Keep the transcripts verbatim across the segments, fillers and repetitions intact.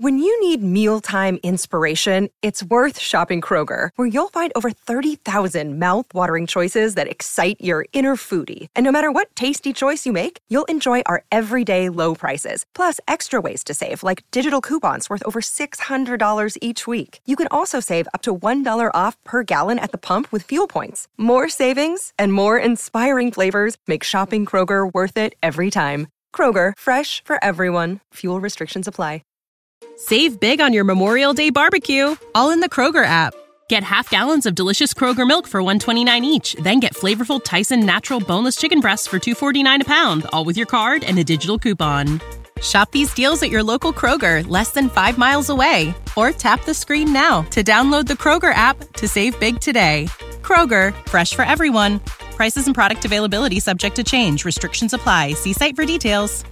When you need mealtime inspiration, it's worth shopping Kroger, where you'll find over thirty thousand mouth-watering choices that excite your inner foodie. And no matter what tasty choice you make, you'll enjoy our everyday low prices, plus extra ways to save, like digital coupons worth over six hundred dollars each week. You can also save up to one dollar off per gallon at the pump with fuel points. More savings and more inspiring flavors make shopping Kroger worth it every time. Kroger, fresh for everyone. Fuel restrictions apply. Save big on your Memorial Day barbecue, all in the Kroger app. Get half gallons of delicious Kroger milk for one dollar and twenty-nine cents each. Then get flavorful Tyson natural boneless chicken breasts for two dollars and forty-nine cents a pound, all with your card and a digital coupon. Shop these deals at your local Kroger, less than five miles away. Or tap the screen now to download the Kroger app to save big today. Kroger, fresh for everyone. Prices and product availability subject to change. Restrictions apply. See site for details.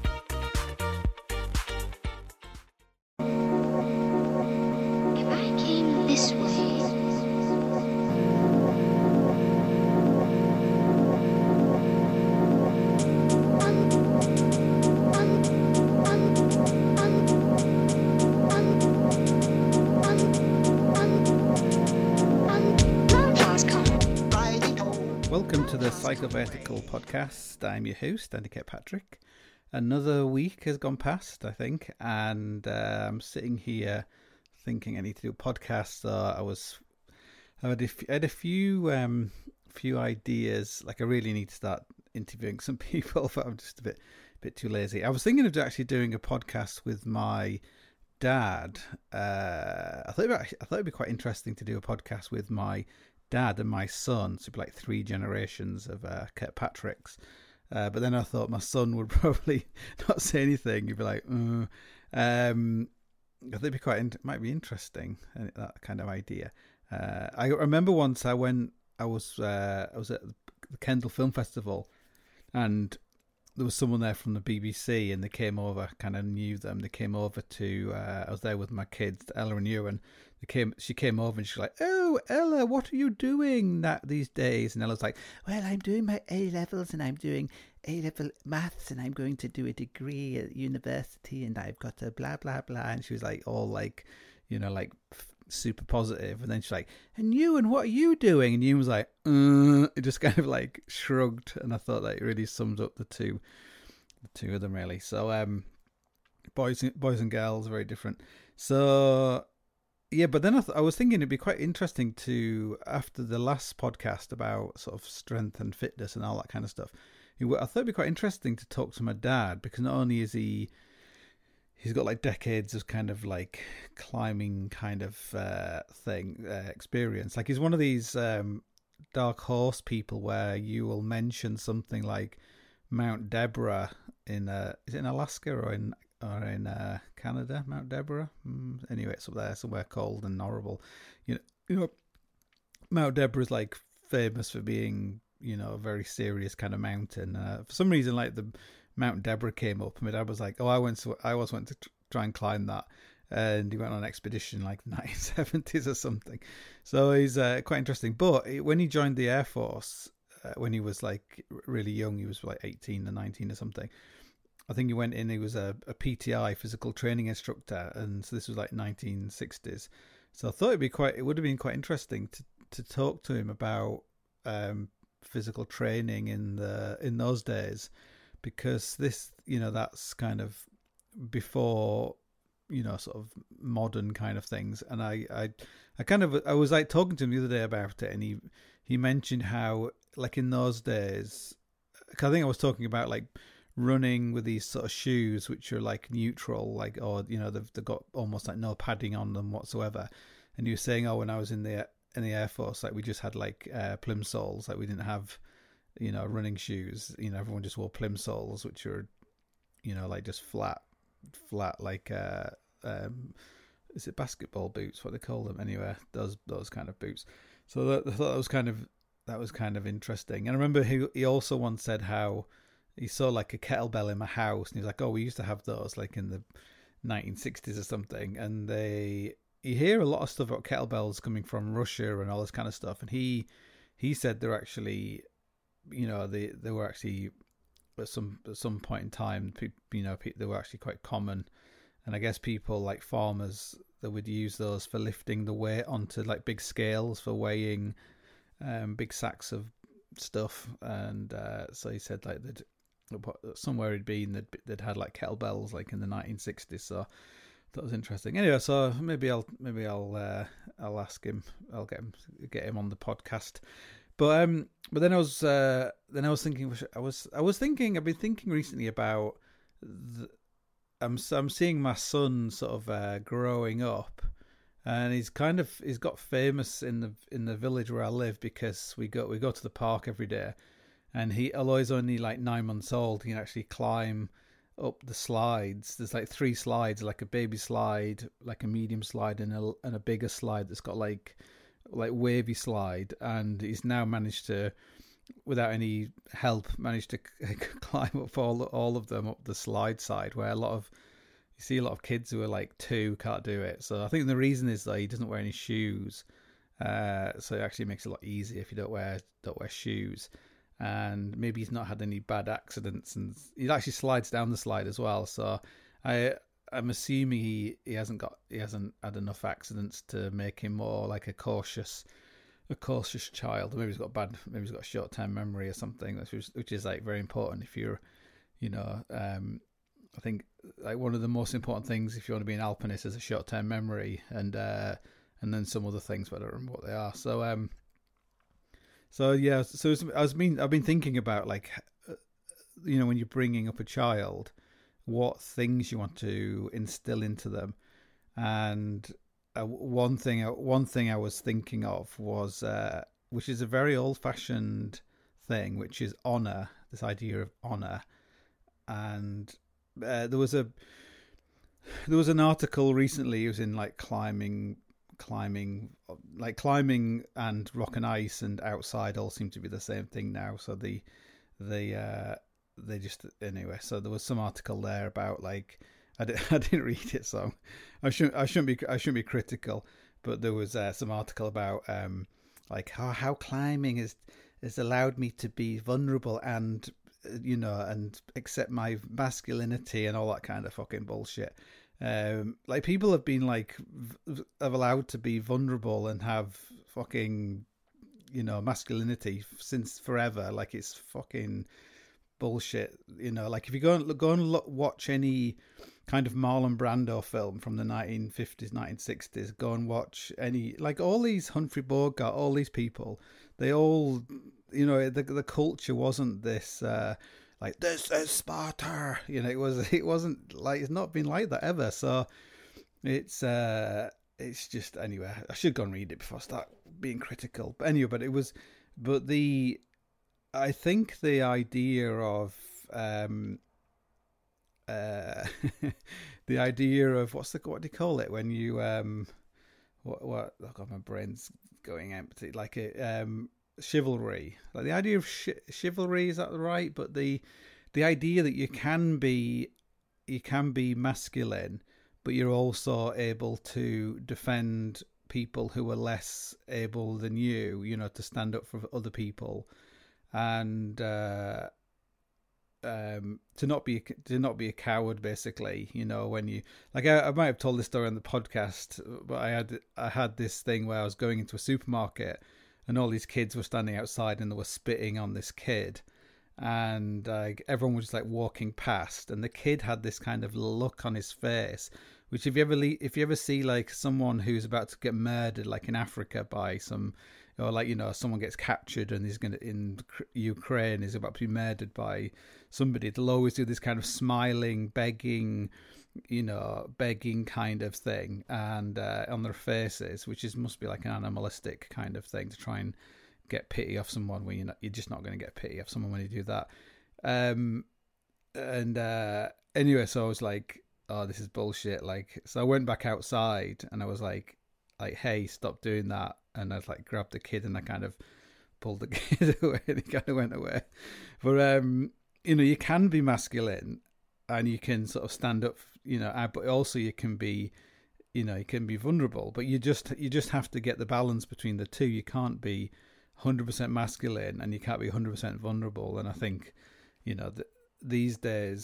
This way. Welcome to the Psychovertical podcast. I'm your host, Andy Kirkpatrick. Another week has gone past, I think, and uh, I'm sitting here thinking I need to do a podcast. So I was, I had a, f- I had a few, um, few ideas. Like I really need to start interviewing some people, but I'm just a bit, bit too lazy. I was thinking of actually doing a podcast with my dad. Uh, I thought about, I thought it'd be quite interesting to do a podcast with my dad and my son. So it'd be like three generations of uh, Kirkpatricks. Uh, but then I thought my son would probably not say anything. He'd be like, mm. um. I think it'd be quite, it might be interesting, that kind of idea. Uh, I remember once I went, I was, uh, I was at the Kendal Film Festival, and there was someone there from the B B C, and they came over, kind of knew them. They came over to, uh, I was there with my kids, Ella and Ewan. They came, she came over and she's like, "Oh, Ella, what are you doing that these days?" And Ella's like, "Well, I'm doing my A levels and I'm doing A-level maths and I'm going to do a degree at university and I've got a blah, blah, blah." And she was like, all like, you know, like super positive. And then she's like, "And you, and what are you doing?" And you was like, uh, it just kind of like shrugged. And I thought that really sums up the two, the two of them really. So, um, boys, boys and girls, very different. So, yeah, but then I, th- I was thinking it'd be quite interesting to, after the last podcast about sort of strength and fitness and all that kind of stuff, I thought it'd be quite interesting to talk to my dad, because not only is he, he's got like decades of kind of like climbing kind of uh, thing, uh, experience. Like he's one of these um, dark horse people where you will mention something like Mount Deborah in, uh, is it in Alaska or in or in uh, Canada, Mount Deborah? Mm, anyway, it's up there somewhere cold and horrible. You know, you know, Mount Deborah is like famous for being, you know, a very serious kind of mountain. Uh, for some reason, like the Mount Deborah came up, and my dad was like, "Oh, I went to, I always went to try and climb that," and he went on an expedition like the nineteen seventies or something. So he's uh, quite interesting. But when he joined the Air Force, uh, when he was like really young, he was like eighteen or nineteen or something. I think he went in, he was a, a P T I, physical training instructor, and so this was like nineteen sixties. So I thought it'd be quite, it would have been quite interesting to, to talk to him about um, physical training in the in those days, because this, you know, that's kind of before, you know, sort of modern kind of things. And I, I, I kind of, I was like talking to him the other day about it, and he, he mentioned how, like in those days, I think I was talking about like running with these sort of shoes which are like neutral, like, or you know, they've, they've got almost like no padding on them whatsoever. And you were saying, oh, when I was in the in the Air Force, like we just had like uh, plimsolls, like we didn't have, you know, running shoes. You know, everyone just wore plimsolls, which are, you know, like just flat, flat like uh, um, is it basketball boots? What they call them anyway? Those those kind of boots. So that, I thought that was kind of that was kind of interesting. And I remember he he also once said how he saw like a kettlebell in my house, and he was like, "Oh, we used to have those like in the nineteen sixties or something." And they, you hear a lot of stuff about kettlebells coming from Russia and all this kind of stuff. And he he said they're actually, you know, they they were actually at some at some point in time, you know, they were actually quite common and I guess people like farmers, that would use those for lifting the weight onto like big scales for weighing um, big sacks of stuff. And uh, so he said like that somewhere he'd been that they'd had like kettlebells like in the nineteen sixties. So that was interesting. Anyway, so maybe I'll maybe I'll uh, I'll ask him. I'll get him get him on the podcast. But um, but then I was uh, then I was thinking I was I was thinking I've been thinking recently about the, I'm I'm seeing my son sort of uh, growing up, and he's kind of he's got famous in the in the village where I live because we go we go to the park every day, and he although he's only like nine months old, he can actually climb up the slides. There's like three slides, like a baby slide, like a medium slide, and a and a bigger slide that's got like like wavy slide, and he's now managed to, without any help, managed to climb up all all of them up the slide side, where a lot of you see a lot of kids who are like two can't do it. So I think the reason is that he doesn't wear any shoes, uh, so it actually makes it a lot easier if you don't wear don't wear shoes. And maybe he's not had any bad accidents, and he actually slides down the slide as well. So I I'm assuming he, he hasn't got he hasn't had enough accidents to make him more like a cautious a cautious child. Maybe he's got bad maybe he's got short term memory or something, which is, which is like very important if you're you know um I think like one of the most important things if you want to be an alpinist is a short term memory, and uh and then some other things, but I don't remember what they are. So um so yeah so I was been I've been thinking about like you know when you're bringing up a child, what things you want to instill into them. And uh, one thing one thing I was thinking of was uh, which is a very old-fashioned thing, which is honor, this idea of honor. And uh, there was a there was an article recently, it was in like climbing climbing like climbing and rock and ice and outside all seem to be the same thing now. So the the uh they just anyway so there was some article there about like I, did, I didn't read it, so I shouldn't I shouldn't be I shouldn't be critical, but there was uh, some article about um like how, how climbing has has allowed me to be vulnerable and you know and accept my masculinity and all that kind of fucking bullshit. Um like people have been like v- have allowed to be vulnerable and have fucking you know masculinity since forever. Like it's fucking bullshit, you know. Like if you go and go and look, watch any kind of Marlon Brando film from the nineteen fifties, nineteen sixties, go and watch any like all these Humphrey Bogart, all these people, they all, you know, the the culture wasn't this uh, like this is Sparta, you know. It was it wasn't like it's not been like that ever. So it's uh, it's just anyway. I should go and read it before I start being critical. But anyway, but it was, but the. I think the idea of um, uh, the idea of what's the what do you call it when you um, what what oh God, my brain's going empty. Like a um, chivalry, like the idea of sh- chivalry, is that right? But the the idea that you can be you can be masculine, but you're also able to defend people who are less able than you. You know, to stand up for other people. And uh, um, to not be to not be a coward, basically, you know. When you like, I, I might have told this story on the podcast, but I had I had this thing where I was going into a supermarket, and all these kids were standing outside, and they were spitting on this kid, and uh, everyone was just like walking past, and the kid had this kind of look on his face, which if you ever if you ever see like someone who's about to get murdered, like in Africa by some. Or like, you know, someone gets captured and he's going to, in Ukraine, is about to be murdered by somebody. They'll always do this kind of smiling, begging, you know, begging kind of thing, and uh, on their faces, which is must be like an animalistic kind of thing to try and get pity off someone when you're not, you're just not going to get pity off someone when you do that. Um, and uh, anyway, so I was like, oh, this is bullshit. Like, so I went back outside and I was like, like, hey, stop doing that. And I like grabbed the kid and I kind of pulled the kid away and he kind of went away. But, um, you know, you can be masculine and you can sort of stand up, you know, but also you can be, you know, you can be vulnerable, but you just, you just have to get the balance between the two. You can't be one hundred percent masculine and you can't be one hundred percent vulnerable. And I think, you know, th- these days,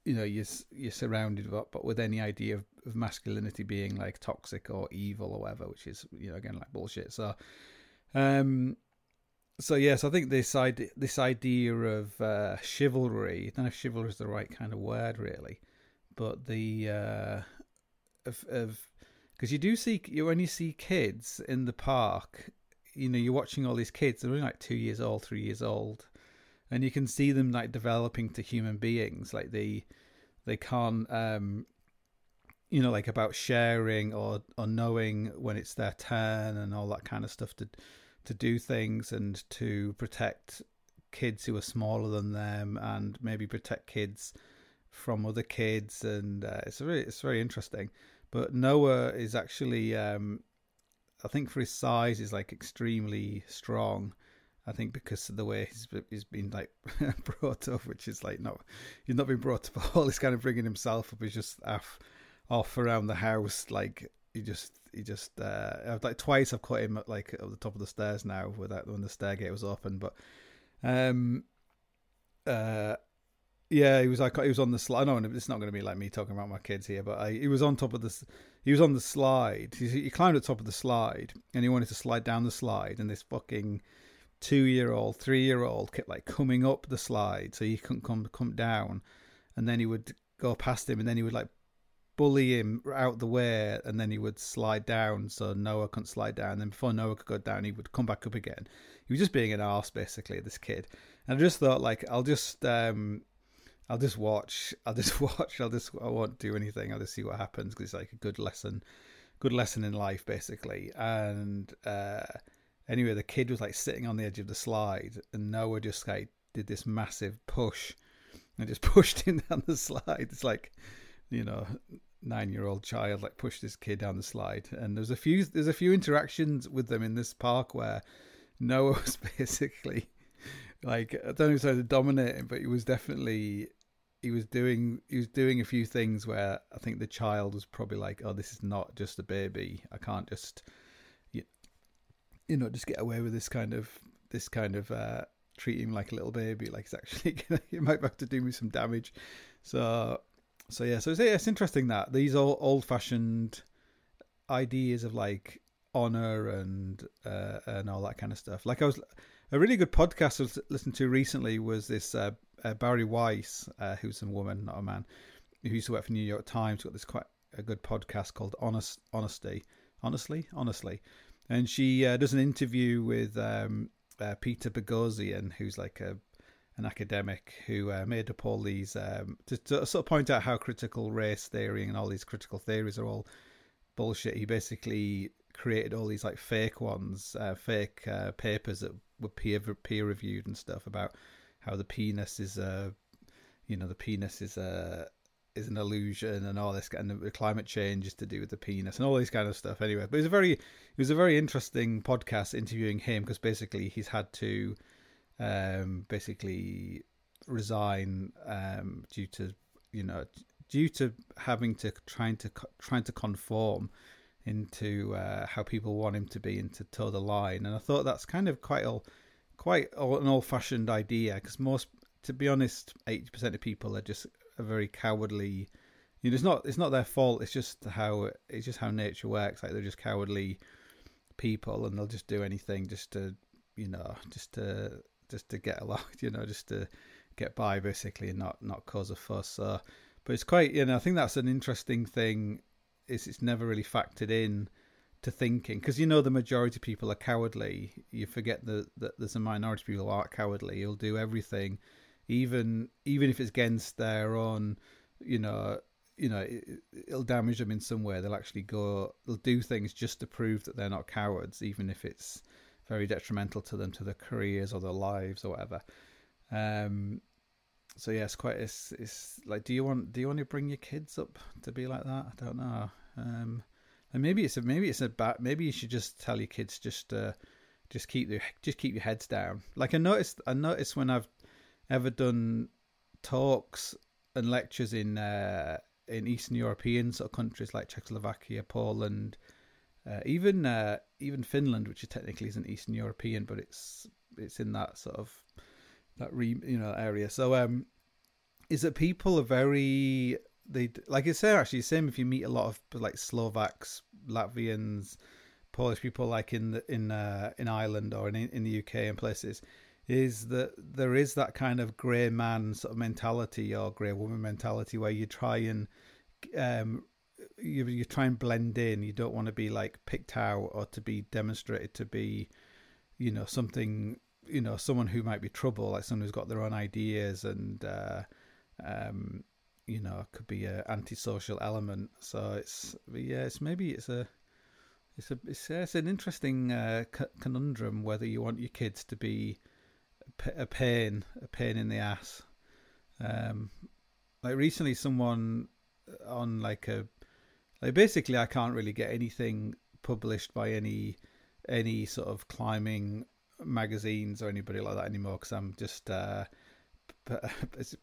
you know, you're, you're surrounded but, but with any idea of, of masculinity being like toxic or evil or whatever, which is, you know, again, like bullshit. So, um, so yes, I think this idea, this idea of uh, chivalry, I don't know if chivalry is the right kind of word really, but the, uh, of, of, because you do see, you when you see kids in the park, you know, you're watching all these kids, they're only like two years old, three years old, and you can see them like developing to human beings. Like they, they can't, um, you know, like about sharing or, or knowing when it's their turn and all that kind of stuff to, to do things and to protect kids who are smaller than them and maybe protect kids from other kids. And uh, it's very, it's very interesting. But Noah is actually, um, I think for his size, is like extremely strong. I think because of the way he's he's been like brought up, which is like not he's not been brought up at all. He's kind of bringing himself up. He's just off off around the house. Like he just he just uh, like twice I've caught him at like at the top of the stairs now without when the stair gate was open. But um uh yeah, he was like he was on the slide. No, it's not going to be like me talking about my kids here, but I, he was on top of this. He was on the slide. He, he climbed at the top of the slide, and he wanted to slide down the slide, and this fucking two-year-old, three-year-old kept like coming up the slide, so he couldn't come come down, and then he would go past him, and then he would like bully him out the way, and then he would slide down, so Noah couldn't slide down. And then before Noah could go down, he would come back up again. He was just being an arse, basically, this kid. And I just thought, like, I'll just, um, I'll just watch. I'll just watch. I'll just, I won't do anything. I'll just see what happens because it's like a good lesson, good lesson in life, basically. And uh, anyway, the kid was like sitting on the edge of the slide, and Noah just like did this massive push and just pushed him down the slide. It's like, you know, nine-year-old child like pushed this kid down the slide. And there's a few, there's a few interactions with them in this park where Noah was basically like, I don't know if he was dominating, but he was definitely, he was doing, he was doing a few things where I think the child was probably like, oh, this is not just a baby. I can't just, you, you know, just get away with this kind of, this kind of, uh, treat him like a little baby. Like it's actually, he might have to do me some damage. So, so yeah, so it's, it's interesting that these old, old-fashioned ideas of like honor and, uh, and all that kind of stuff. Like I was, a really good podcast I was listening to recently was this uh, uh, Barry Weiss, uh, who's a woman, not a man, who used to work for New York Times. Got this quite a good podcast called Honest Honesty, honestly, honestly, and she uh, does an interview with um, uh, Peter Boghossian, who's like a an academic who uh, made up all these um, to, to sort of point out how critical race theory and all these critical theories are all bullshit. He basically created all these like fake ones, uh, fake uh, papers that were peer peer reviewed and stuff about how the penis is a, you know, the penis is a is an illusion and all this, and the climate change is to do with the penis and all this kind of stuff. Anyway, but it was a very it was a very interesting podcast interviewing him because basically he's had to um, basically resign um, due to you know due to having to trying to trying to conform into uh, how people want him to be and to toe the line. And I thought that's kind of quite a, quite an old-fashioned idea because most, to be honest, eighty percent of people are just a very cowardly. You know, it's not it's not their fault. It's just how it's just how nature works. Like they're just cowardly people, and they'll just do anything just to, you know, just to just to get along. You know, just to get by basically, and not not cause a fuss. So, but it's quite, you know, I think that's an interesting thing. Is it's never really factored in to thinking because you know the majority of people are cowardly. You forget that, that there's a minority of people who aren't cowardly. You'll do everything, even even if it's against their own, you know, you know, it, it'll damage them in some way. They'll actually go, they'll do things just to prove that they're not cowards, even if it's very detrimental to them, to their careers or their lives or whatever. Um. So yeah, it's quite. It's it's like, do you want do you want to bring your kids up to be like that? I don't know. Um, and maybe it's a maybe it's a bad. Maybe you should just tell your kids just uh, just keep their just keep your heads down. Like I noticed, I noticed when I've ever done talks and lectures in uh, in Eastern European sort of countries like Czechoslovakia, Poland, uh, even uh, even Finland, which is technically isn't Eastern European, but it's it's in that sort of that re, you know area. So um, is that people are very, they like I say, actually, same if you meet a lot of like Slovaks, Latvians, Polish people, like in the, in uh, in Ireland or in in the U K and places, is that there is that kind of grey man sort of mentality or grey woman mentality where you try and um you you try and blend in. You don't want to be like picked out or to be demonstrated to be, you know, something, you know, someone who might be trouble, like someone who's got their own ideas and uh um you know, could be a antisocial element. So it's yeah it's maybe it's a it's a it's, it's an interesting uh, conundrum whether you want your kids to be a pain a pain in the ass. Um like recently someone on like a like basically I can't really get anything published by any any sort of climbing magazines or anybody like that anymore because I'm just uh is it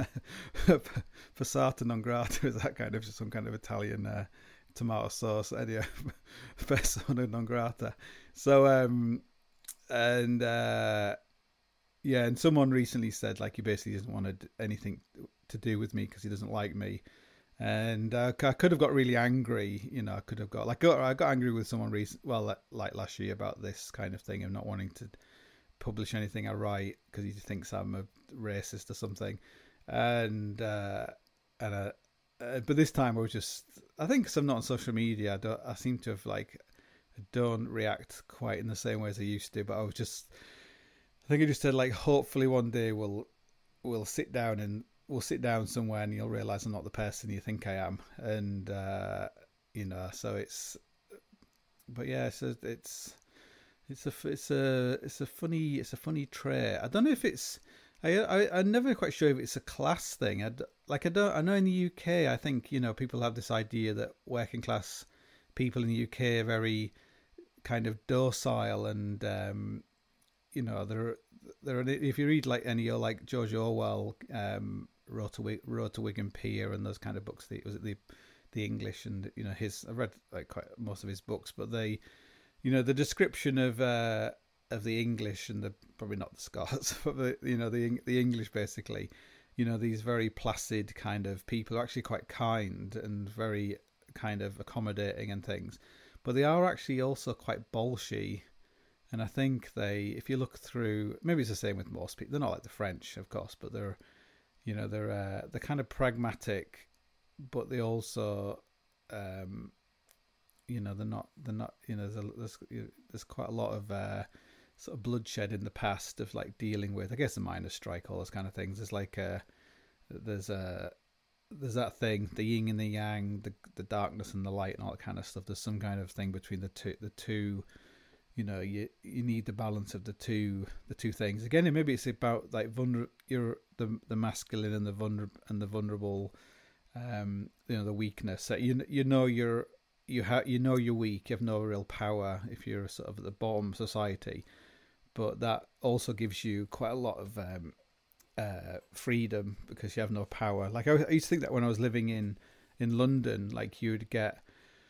passata non grata? Is that kind of just some kind of Italian uh, tomato sauce? Anyway, persona non grata. So um and uh yeah, and someone recently said like he basically doesn't want anything to do with me because he doesn't like me. And uh, I could have got really angry, you know. I could have got like I got angry with someone recent, well, like last year about this kind of thing of not wanting to publish anything I write because he thinks I'm a racist or something. And uh, and uh, uh, but this time I was just, I think because I'm not on social media, I don't, I seem to have like I don't react quite in the same way as I used to. But I was just, I think I just said like, hopefully one day we'll we'll sit down and. We'll sit down somewhere and you'll realise I'm not the person you think I am. And, uh, you know, so it's, but yeah, it's a, it's, it's a, it's a, it's a funny, it's a funny trait. I don't know if it's, I, I, I'm never quite sure if it's a class thing. I, like, I don't, I know in the U K, I think, you know, people have this idea that working class people in the U K are very kind of docile and, um, you know, they're, there. If you read like any like George Orwell, um, Road to Wig, Road to Wigan Pier, and those kind of books, the was it the the English and you know his. I've read like quite most of his books, but they, you know, the description of uh, of the English and the probably not the Scots, but the you know the the English basically, you know, these very placid kind of people are actually quite kind and very kind of accommodating and things, but they are actually also quite bolshy. And I think they, if you look through, maybe it's the same with most people. They're not like the French, of course, but they're, you know, they're uh, they're kind of pragmatic, but they also, um, you know, they're not they're not you know there's there's, there's quite a lot of uh, sort of bloodshed in the past of like dealing with, I guess, the miners' strike, all those kind of things. There's like a there's a there's that thing, the yin and the yang, the the darkness and the light, and all that kind of stuff. There's some kind of thing between the two the two. You know, you you need the balance of the two the two things. Again, maybe it's about like vulner, you're the the masculine and the vulner and the vulnerable, um, you know, the weakness. So you you know you're you have you know you're weak. You have no real power if you're sort of at the bottom of society, but that also gives you quite a lot of um, uh, freedom because you have no power. Like I, I used to think that when I was living in in London, like you'd get,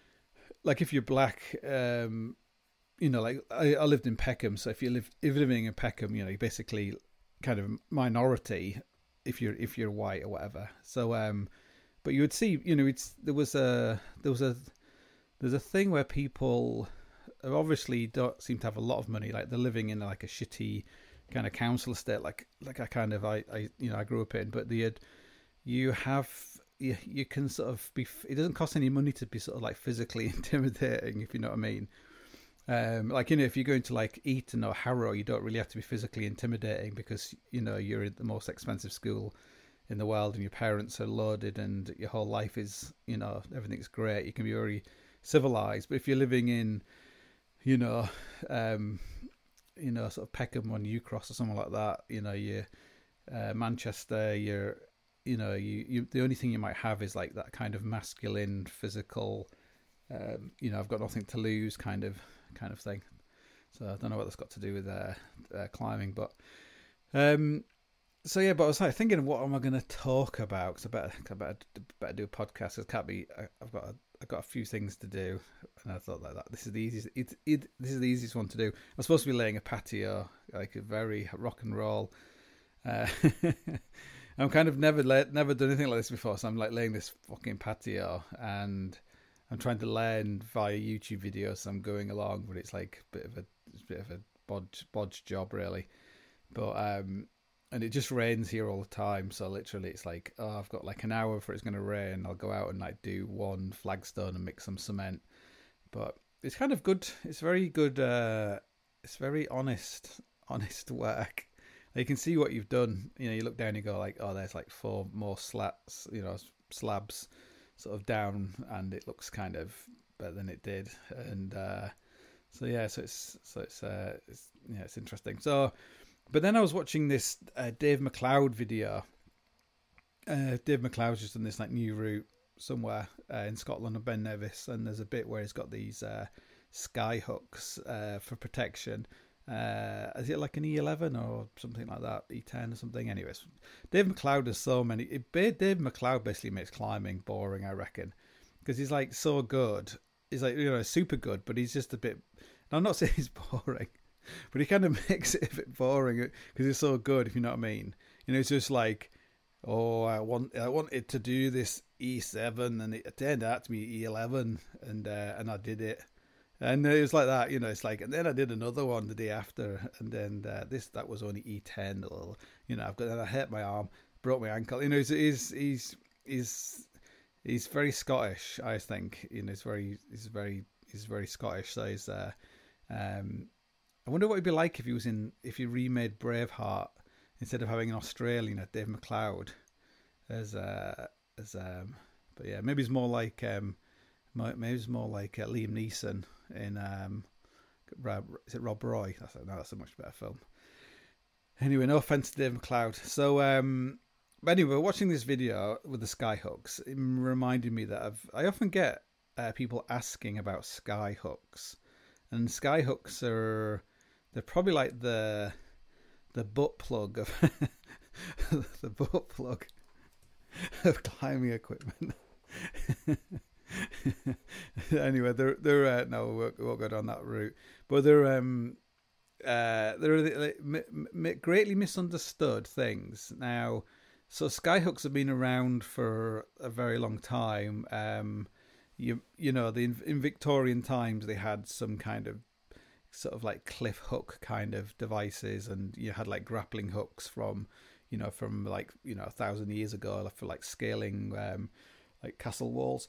like if you're black. Um, You know, like I, I lived in Peckham, so if you live if you're living in Peckham, you know, you're basically kind of minority if you're if you're white or whatever. So, um, but you would see, you know, it's there was a there was a there's a thing where people obviously don't seem to have a lot of money, like they're living in like a shitty kind of council estate, like like I kind of I, I you know I grew up in, but the you have you you can sort of be. It doesn't cost any money to be sort of like physically intimidating, if you know what I mean. Um, like, you know, if you're going to like Eton or Harrow, you don't really have to be physically intimidating because, you know, you're in the most expensive school in the world and your parents are loaded and your whole life is, you know, everything's great. You can be very civilized. But if you're living in, you know, um, you know, sort of Peckham or New Cross or something like that, you know, you uh, Manchester, you're, you know, you, you the only thing you might have is like that kind of masculine, physical, um, you know, I've got nothing to lose kind of kind of thing. So I don't know what that's got to do with uh, uh, climbing, but um, so yeah. But I was like thinking, what am I going to talk about? Because I better, I better, better do a podcast. It can't be. I, I've got, a, I've got a few things to do, and I thought like that. This is the easiest. It, it, this is the easiest one to do. I'm supposed to be laying a patio, like a very rock and roll. Uh, I'm kind of never let, never done anything like this before, so I'm like laying this fucking patio, and I'm trying to learn via YouTube videos. So I'm going along, but it's like a bit of a, it's a bit of a bodge, bodge job, really. But um, and it just rains here all the time, so literally it's like, oh, I've got like an hour before it's going to rain. I'll go out and like do one flagstone and mix some cement. But it's kind of good. It's very good. Uh, it's very honest, honest work. You can see what you've done. You know, you look down, and you go like, oh, there's like four more slats, you know, slabs, sort of down, and it looks kind of better than it did. And uh, so yeah, so it's so it's uh, it's yeah, it's interesting. So, but then I was watching this uh, Dave McLeod video. Uh, Dave McLeod's just done this like new route somewhere uh, in Scotland on Ben Nevis, and there's a bit where he's got these uh, sky hooks uh, for protection. Uh, is it like an E eleven or something like that, E ten or something? Anyways, Dave McLeod does so many. It, Dave McLeod basically makes climbing boring, I reckon, because he's like so good. He's like, you know, super good, but he's just a bit. I'm not saying he's boring, but he kind of makes it a bit boring because he's so good. If you know what I mean, you know, it's just like, oh, I want, I wanted to do this E seven, and it turned out to be E eleven, and uh, and I did it. And it was like that, you know, it's like, and then I did another one the day after, and then uh, this, that was only E ten, or, you know, I've got, and I hurt my arm, broke my ankle, you know, he's, he's, he's, he's, he's very Scottish, I think, you know, he's very, he's very, he's very Scottish, so he's, uh, um, I wonder what it'd be like if he was in, if he remade Braveheart, instead of having an Australian, Dave McLeod, as, uh, as, um, but yeah, maybe it's more like, um, maybe it's more like uh, Liam Neeson in um, is it Rob Roy? That's no, that's a much better film. Anyway, no offense to Dave McLeod. So, um, but anyway, watching this video with the skyhooks, it reminded me that I've, I often get uh, people asking about skyhooks, and skyhooks are they're probably like the the butt plug of the butt plug of climbing equipment. Anyway, they're they're uh, no, we won't, we won't go down that route. But they're um uh they're like, m- m- greatly misunderstood things. Now, so skyhooks have been around for a very long time. Um, you you know, the in Victorian times they had some kind of sort of like cliff hook kind of devices, and you had like grappling hooks from you know from like you know a thousand years ago for like scaling um like castle walls.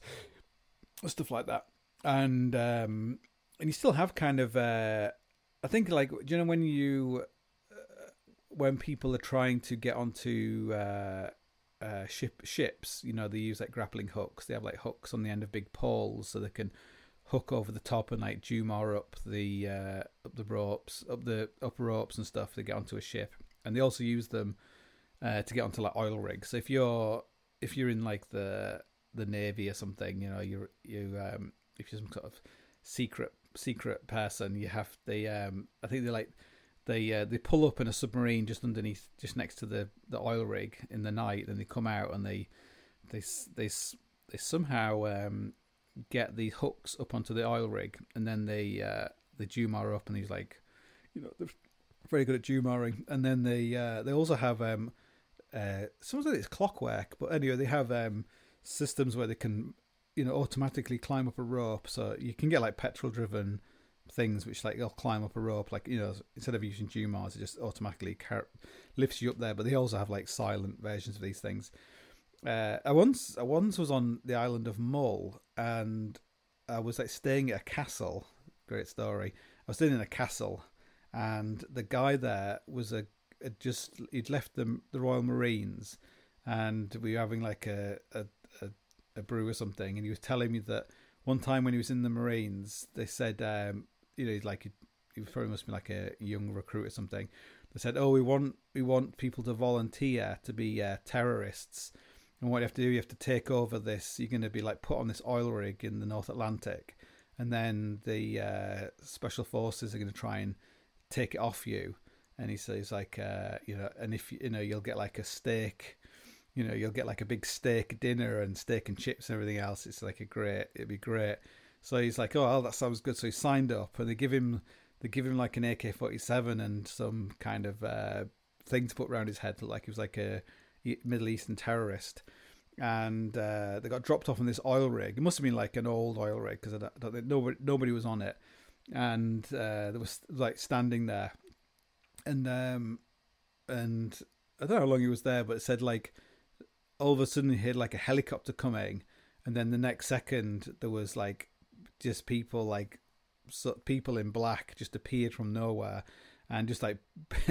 Stuff like that, and um, and you still have kind of uh, I think like do you know when you uh, when people are trying to get onto uh, uh, ship ships, you know they use like grappling hooks. They have like hooks on the end of big poles so they can hook over the top and like Jumar up the uh, up the ropes, up the upper ropes and stuff to get onto a ship. And they also use them uh, to get onto like oil rigs. So if you're if you're in like the the Navy or something, you know, you you um if you're some sort of secret secret person, you have the um I think they like they uh, they pull up in a submarine just underneath, just next to the, the oil rig in the night, and they come out and they they they they somehow um get the hooks up onto the oil rig, and then they uh they Jumar up, and he's like, you know, they're very good at Jumaring, and then they uh they also have um uh sometimes it's clockwork, but anyway they have um systems where they can, you know, automatically climb up a rope. So you can get like petrol driven things which like they'll climb up a rope, like, you know, instead of using Jumars, it just automatically car- lifts you up there. But they also have like silent versions of these things. Uh, I once I once was on the island of Mull, and I was like staying at a castle. Great story. I was staying in a castle, and the guy there was a, a just he'd left the the Royal Marines, and we were having like a, a A, a brew or something, and he was telling me that one time when he was in the Marines, they said, um, you know, like he, he probably must be like a young recruit or something. They said, "Oh, we want we want people to volunteer to be uh, terrorists, and what you have to do, you have to take over this. You're going to be like put on this oil rig in the North Atlantic, and then the uh, special forces are going to try and take it off you." And he says, like, uh, you know, and if you know, you'll get like a steak. You know, you'll get like a big steak dinner and steak and chips and everything else. It's like a great, it'd be great. So he's like, oh, well, that sounds good. So he signed up, and they give him, they give him like an A K forty-seven and some kind of uh, thing to put around his head, like he was like a Middle Eastern terrorist. And uh, they got dropped off on this oil rig. It must have been like an old oil rig because I don't, I don't think nobody, nobody was on it. And uh, they was like standing there. And um, and I don't know how long he was there, but it said like all of a sudden he heard like a helicopter coming. And then the next second there was like just people like so, people in black just appeared from nowhere and just like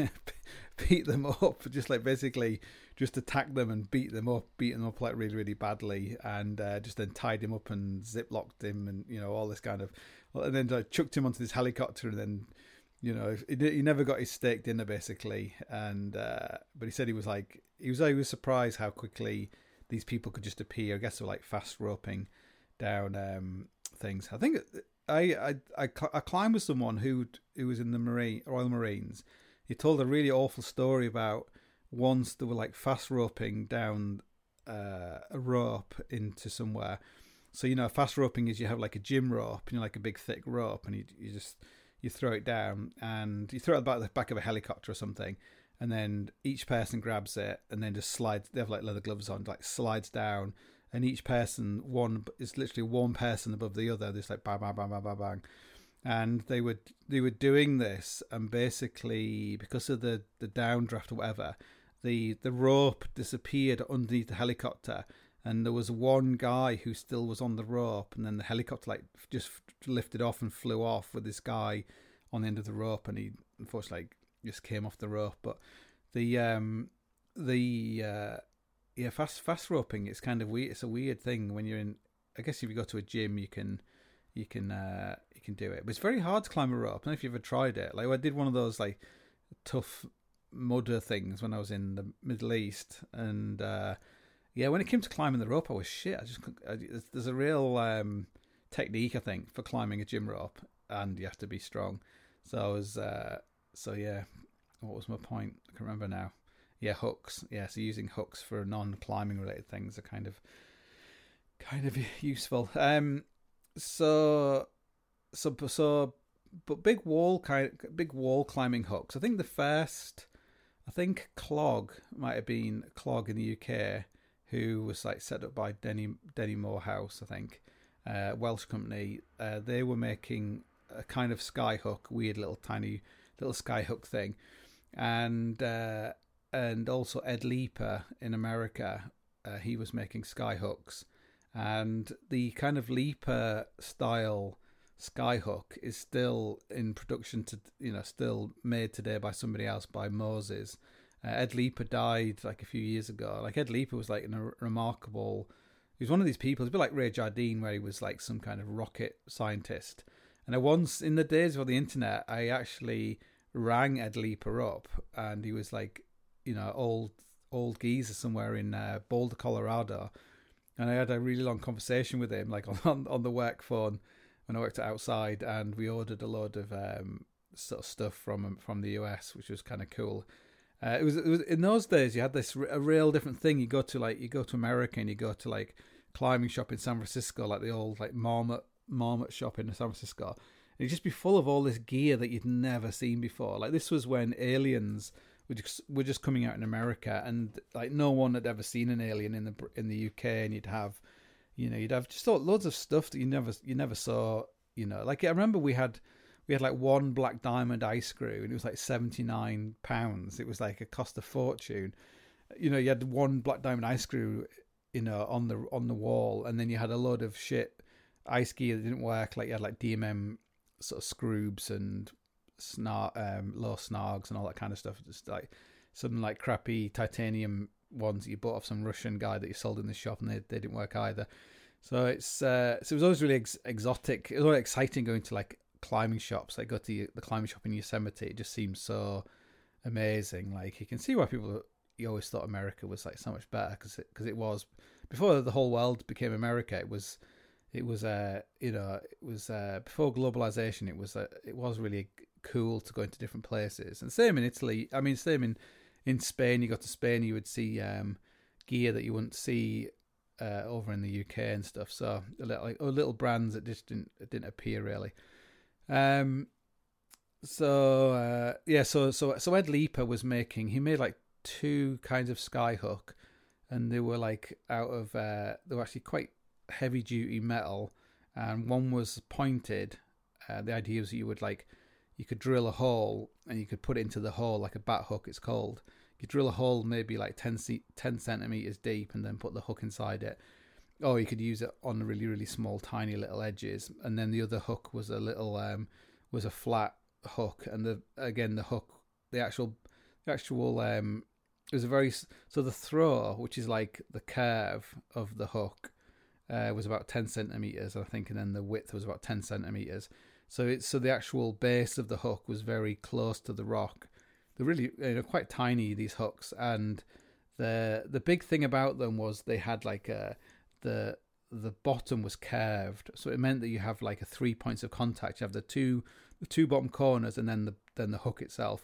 beat them up, just like basically just attacked them and beat them up, beat them up like really, really badly, and uh, just then tied him up and ziplocked him, and you know all this kind of, and then like, chucked him onto this helicopter, and then you know he, he never got his steak dinner basically, and uh, but he said he was like he was he was surprised how quickly these people could just appear. I guess they were like fast roping down um, things. I think. I, I, I, I climbed with someone who who was in the Marine Royal Marines. He told a really awful story about once they were like fast roping down uh, a rope into somewhere. So you know, fast roping is you have like a gym rope, you know, like a big thick rope, and you you just you throw it down and you throw it about the back of a helicopter or something, and then each person grabs it and then just slides. They have like leather gloves on, like slides down. And each person, one is literally one person above the other. There's like bang, bang, bang, bang, bang, bang, and they were they were doing this, and basically because of the, the downdraft or whatever, the the rope disappeared underneath the helicopter, and there was one guy who still was on the rope, and then the helicopter like just lifted off and flew off with this guy on the end of the rope, and he unfortunately like, just came off the rope. But the um the uh, Yeah, fast fast roping. It's kind of weird. It's a weird thing when you're in. I guess if you go to a gym, you can, you can, uh, you can do it. But it's very hard to climb a rope. I don't know if you've ever tried it. Like I did one of those like tough mudder things when I was in the Middle East, and uh, yeah, when it came to climbing the rope, I was shit. I just I, there's a real um, technique I think for climbing a gym rope, and you have to be strong. So I was, uh, so yeah. What was my point? I can't remember now. Yeah, hooks. Yeah, so using hooks for non-climbing related things are kind of, kind of useful. Um, so, so, so, but big wall kind, big wall climbing hooks. I think the first, I think Clog might have been Clog in the U K, who was like set up by Denny Denny Morehouse. I think, uh, Welsh company. Uh, they were making a kind of sky hook, weird little tiny little sky hook thing, and. Uh, And also Ed Leeper in America, uh, he was making sky hooks, and the kind of Leeper style sky hook is still in production. To you know, still made today by somebody else, by Moses. Uh, Ed Leeper died like a few years ago. Like Ed Leeper was like a remarkable. He was one of these people. It's a bit like Ray Jardine, where he was like some kind of rocket scientist. And I once in the days of the internet, I actually rang Ed Leeper up, and he was like. You know, old old geezer somewhere in uh, Boulder, Colorado, and I had a really long conversation with him, like on on the work phone when I worked outside, and we ordered a load of um, sort of stuff from from the U S, which was kind of cool. Uh, it was it was in those days you had this a real different thing. You go to like you go to America and you go to like climbing shop in San Francisco, like the old like Marmot Marmot shop in San Francisco, and it'd just be full of all this gear that you'd never seen before. Like this was when aliens. We're just coming out in America, and like no one had ever seen an alien in the in the U K, and you'd have, you know, you'd have just loads of stuff that you never you never saw, you know. Like I remember we had we had like one black diamond ice screw, and it was like seventy nine pounds. It was like a cost a fortune, you know. You had one black diamond ice screw, you know, on the on the wall, and then you had a load of shit ice gear that didn't work. Like you had like D M M sort of screws and. Snar, um, low snags and all that kind of stuff. Just like some like crappy titanium ones that you bought off some Russian guy that you sold in the shop, and they they didn't work either. So it's uh, so it was always really ex- exotic. It was always exciting going to like climbing shops. Like go to the climbing shop in Yosemite. It just seems so amazing. Like you can see why people you always thought America was like so much better because it because it was before the whole world became America. It was. It was, uh, you know, it was uh, before globalization. It was, uh, it was really cool to go into different places. And same in Italy. I mean, same in, in Spain. You go to Spain, you would see um, gear that you wouldn't see uh, over in the U K and stuff. So a little, like, or little brands that just didn't didn't appear really. Um. So uh, yeah. So so so Ed Leeper was making. He made like two kinds of sky hook. and they were like out of uh, they were actually quite heavy duty metal, and one was pointed. Uh, the idea was that you would like you could drill a hole and you could put it into the hole like a bat hook. It's called. You drill a hole maybe like ten, ten centimeters deep and then put the hook inside it. Or you could use it on really, really small, tiny little edges. And then the other hook was a little, um, was a flat hook. And the again, the hook, the actual, the actual, um, it was a very, so the throw, which is like the curve of the hook, uh, was about ten centimeters, I think. And then the width was about ten centimeters. So it's, so the actual base of the hook was very close to the rock. They're really, you know, quite tiny, these hooks. And the, the big thing about them was they had like a, the the bottom was curved, so it meant that you have like a three points of contact. You have the two the two bottom corners and then the then the hook itself.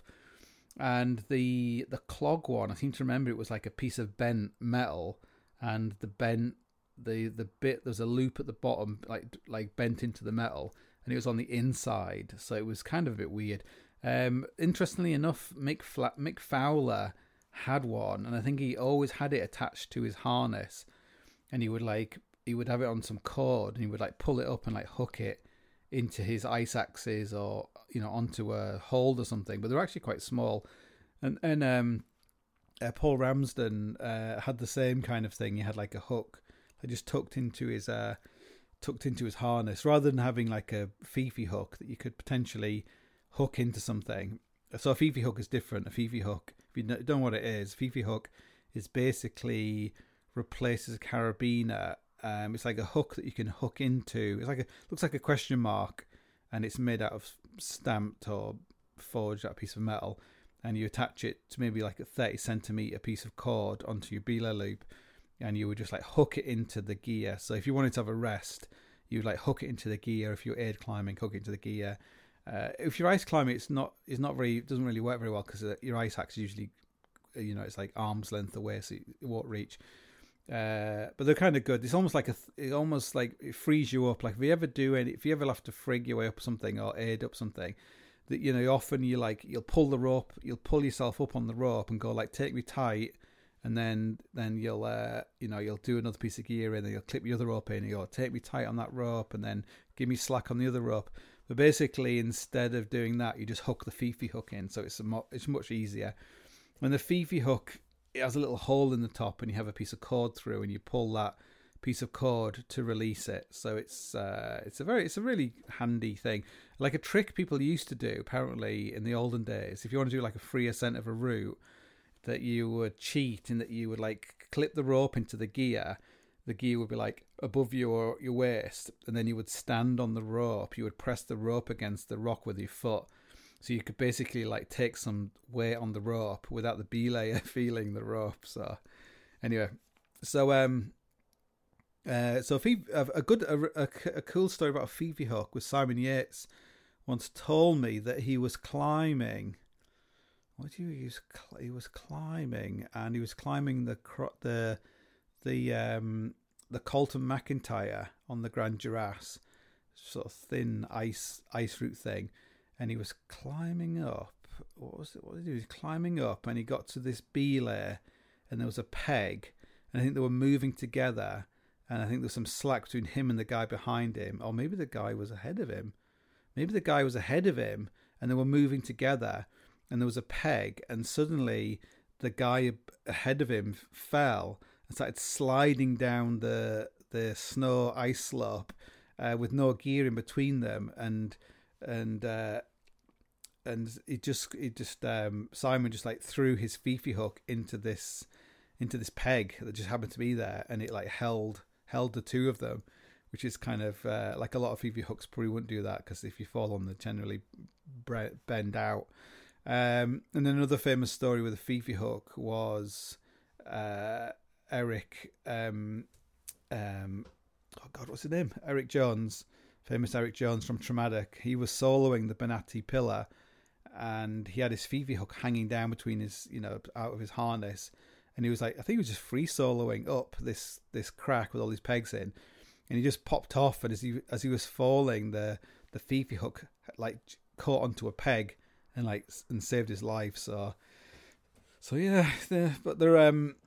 And the the clog one, I seem to remember it was like a piece of bent metal, and the bent the the bit there's a loop at the bottom like like bent into the metal, and it was on the inside, so it was kind of a bit weird. Um, interestingly enough, Mick Fla- Mick Fowler had one, and I think he always had it attached to his harness. And he would like he would have it on some cord, and he would like pull it up and like hook it into his ice axes or you know onto a hold or something. But they're actually quite small. And and um, uh, Paul Ramsden uh, had the same kind of thing. He had like a hook that just tucked into his uh tucked into his harness, rather than having like a Fifi hook that you could potentially hook into something. So a Fifi hook is different. A Fifi hook, if you don't know what it is, Fifi hook is basically replaces a carabiner. Um, it's like a hook that you can hook into. It's like a looks like a question mark, and it's made out of stamped or forged out a piece of metal, and you attach it to maybe like a thirty centimeter piece of cord onto your Bela loop, and you would just like hook it into the gear. So if you wanted to have a rest, you would like hook it into the gear. If you're aid climbing, hook it into the gear. Uh, if you're ice climbing, it's not it's not very it doesn't really work very well, because your ice axe is usually, you know, it's like arm's length away, so it won't reach. Uh, but they're kind of good. It's almost like a, it almost like it frees you up. Like if you ever do any, if you ever have to frig your way up something or aid up something, that you know, often you like you'll pull the rope, you'll pull yourself up on the rope and go like, take me tight, and then then you'll uh, you know you'll do another piece of gear in, and you'll clip your other rope in, and you go, take me tight on that rope, and then give me slack on the other rope. But basically, instead of doing that, you just hook the Fifi hook in, so it's a mo- it's much easier. When the Fifi hook, it has a little hole in the top, and you have a piece of cord through, and you pull that piece of cord to release it. So it's uh, it's a very it's a really handy thing, like a trick people used to do apparently in the olden days. If you want to do like a free ascent of a route, that you would cheat in that you would like clip the rope into the gear. The gear would be like above your your waist, and then you would stand on the rope. You would press the rope against the rock with your foot. So you could basically like take some weight on the rope without the belayer feeling the rope. So anyway, so um, uh, so Fifi, a good a, a, a cool story about a Fifi hook was Simon Yates once told me that he was climbing. What do you use? He was climbing, and he was climbing the the the um the Colton McIntyre on the Grand Duras, sort of thin ice ice route thing. And he was climbing up. What was it? What did he do? He was climbing up, and he got to this belay, and there was a peg, and I think they were moving together, and I think there was some slack between him and the guy behind him, or maybe the guy was ahead of him. Maybe the guy was ahead of him, and they were moving together, and there was a peg, and suddenly the guy ahead of him fell and started sliding down the the snow ice slope uh, with no gear in between them, and. And uh, and it just it just um, Simon just like threw his Fifi hook into this into this peg that just happened to be there, and it like held held the two of them, which is kind of uh, like a lot of Fifi hooks probably wouldn't do that, because if you fall on, they generally bre- bend out. Um, and then another famous story with a Fifi hook was uh, Eric. Um, um, oh God, what's his name? Eric Jones. Famous Eric Jones from Traumatic. He was soloing the Bonatti pillar, and he had his Fifi hook hanging down between his, you know, out of his harness, and he was like, I think he was just free soloing up this this crack with all these pegs in, and he just popped off, and as he as he was falling, the the Fifi hook like caught onto a peg and like and saved his life. So, so yeah, but they're um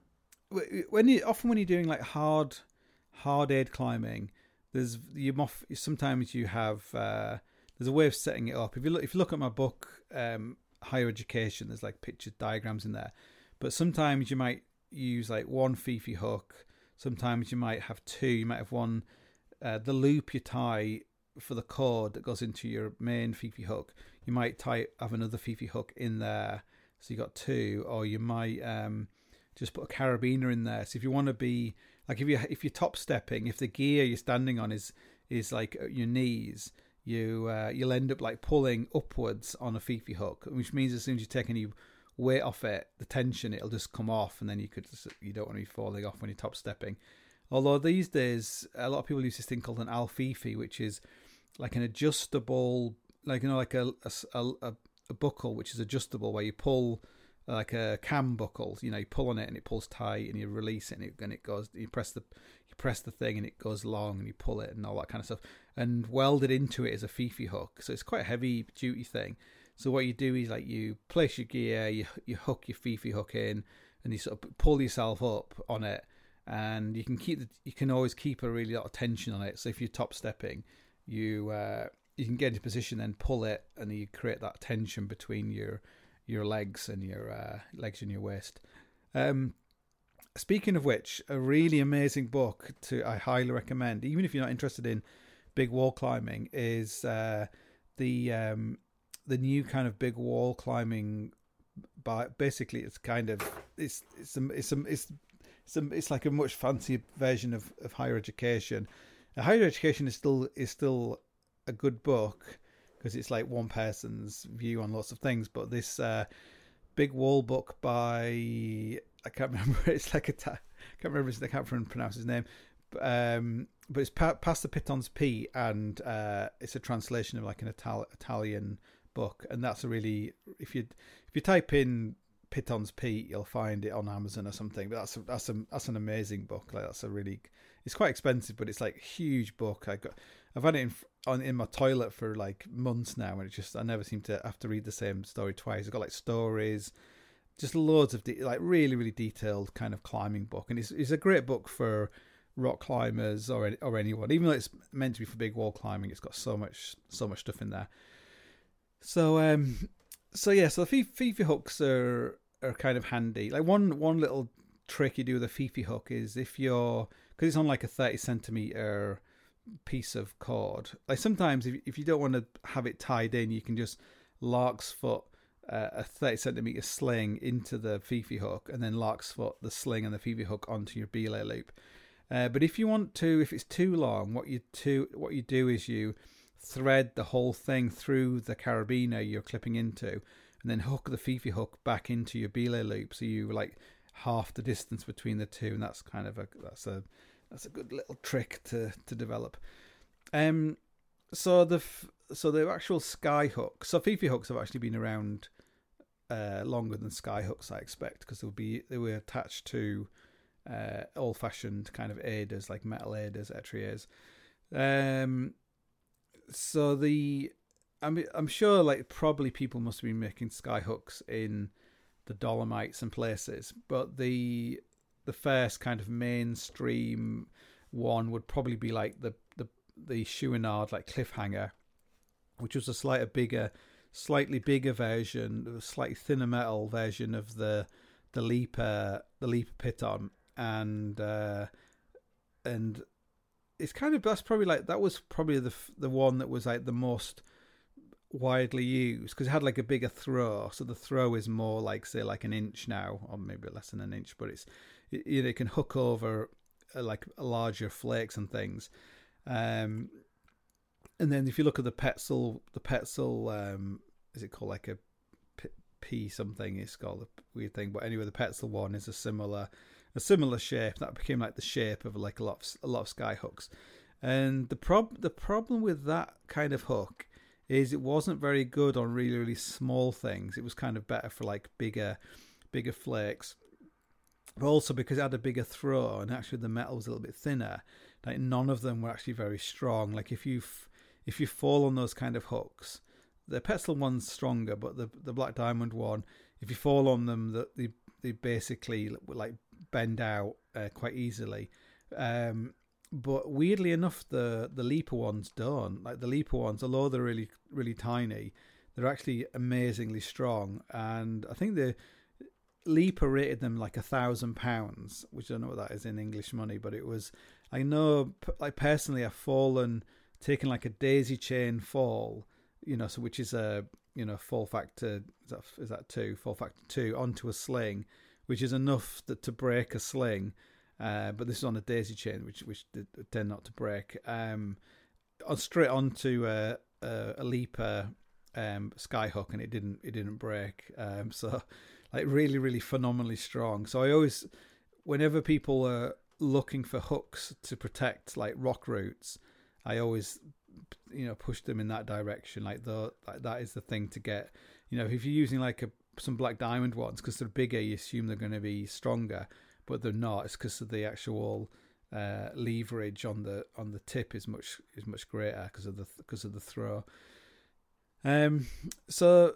when you often when you're doing like hard hard aid climbing, there's you mof, sometimes you have uh, there's a way of setting it up. If you look if you look at my book, um, Higher Education, there's like picture diagrams in there. But sometimes you might use like one Fifi hook. Sometimes you might have two. You might have one, uh, the loop you tie for the cord that goes into your main Fifi hook. You might tie have another Fifi hook in there, so you got two. Or you might um, just put a carabiner in there. So if you want to be like if you if you're top stepping, if the gear you're standing on is is like at your knees, you uh, you'll end up like pulling upwards on a Fifi hook, which means as soon as you take any weight off it, the tension, it'll just come off, and then you could just, you don't want to be falling off when you're top stepping. Although these days a lot of people use this thing called an alfifi, which is like an adjustable, like you know, like a a, a, a buckle which is adjustable, where you pull like a cam buckle. You know, you pull on it and it pulls tight, and you release it and it, and it goes. You press the you press the thing and it goes long, and you pull it and all that kind of stuff. And welded into it is a Fifi hook, so it's quite a heavy duty thing. So what you do is like you place your gear, you you hook your Fifi hook in, and you sort of pull yourself up on it, and you can keep the, you can always keep a really lot of tension on it. So if you're top stepping, you uh, you can get into position, then pull it, and you create that tension between your your legs and your uh, legs and your waist. Um, speaking of which, a really amazing book to I highly recommend, even if you're not interested in big wall climbing, is uh, the um, the new kind of big wall climbing. But basically, it's kind of it's it's a, it's a, it's it's, a, it's like a much fancier version of, of Higher Education. Now, Higher Education is still is still a good book because it's like one person's view on lots of things. But this uh, big wall book by I can't remember. It's like a ta- I can't remember. I can't pronounce his name. Um, but it's pa- Past the Pitons P, and uh, it's a translation of like an Ital- Italian book, and that's a really if you if you type in Pitons P, you'll find it on Amazon or something. But that's a, that's a that's an amazing book. Like that's a really it's quite expensive, but it's like a huge book. I got I've had it in on in my toilet for like months now, and it just I never seem to have to read the same story twice. I've got like stories, just loads of de- like really really detailed kind of climbing book, and it's it's a great book for rock climbers or or anyone. Even though it's meant to be for big wall climbing, it's got so much so much stuff in there. So um, so yeah, so the Fifi hooks are are kind of handy. Like one one little trick you do with a Fifi hook is if you're because it's on like a thirty centimeter piece of cord. Like sometimes if if you don't want to have it tied in, you can just larkspur uh, a thirty centimeter sling into the Fifi hook, and then larkspur the sling and the Fifi hook onto your belay loop. Uh, but if you want to, if it's too long, what you to what you do is you thread the whole thing through the carabiner you're clipping into, and then hook the Fifi hook back into your belay loop, so you like half the distance between the two, and that's kind of a that's a that's a good little trick to to develop. Um, so the so the actual sky hooks, so Fifi hooks have actually been around uh, longer than sky hooks, I expect, because they'll be they were attached to uh, old-fashioned kind of aiders like metal aiders, etriers. Um. So the, I'm I'm sure like probably people must have been making sky hooks in the Dolomites and places, but the the first kind of mainstream one would probably be like the the the Chouinard like Cliffhanger, which was a slightly bigger, slightly bigger version, a slightly thinner metal version of the the Leaper the Leaper Piton, and uh, and. It's kind of that's probably like that was probably the the one that was like the most widely used because it had like a bigger throw. So the throw is more like say like an inch now, or maybe less than an inch, but it's it, you know it can hook over uh, like larger flakes and things. Um, and then if you look at the Petzl, the Petzl, um, is it called like a P, P something? It's called a weird thing, but anyway, the Petzl one is a similar. A similar shape that became like the shape of like a lot of, a lot of sky hooks, and the prob the problem with that kind of hook is it wasn't very good on really really small things. It was kind of better for like bigger bigger flakes, but also because it had a bigger throw and actually the metal was a little bit thinner. Like none of them were actually very strong. Like if you if you fall on those kind of hooks, the Petzl one's stronger, but the the Black Diamond one, if you fall on them, that they they basically like bend out uh, quite easily. Um, but weirdly enough, the the leaper ones don't. Like the leaper ones, although they're really really tiny, they're actually amazingly strong. And I think the leaper rated them like a thousand pounds, which I don't know what that is in English money, but it was. I know, like personally, I've fallen, taken like a daisy chain fall, you know, so which is a you know fall factor is that is that two fall factor two onto a sling, which is enough that to break a sling. Uh, but this is on a daisy chain, which which tend not to break. Um, on straight onto a, a, a leaper um, skyhook, and it didn't it didn't break. Um, so, like really really phenomenally strong. So I always, whenever people are looking for hooks to protect like rock roots, I always you know push them in that direction. Like the like that is the thing to get. You know, if you're using like a some black diamond ones, because they're bigger, you assume they're going to be stronger. But they're not. It's because of the actual uh, leverage on the on the tip is much is much greater because of the because of the throw. Um, so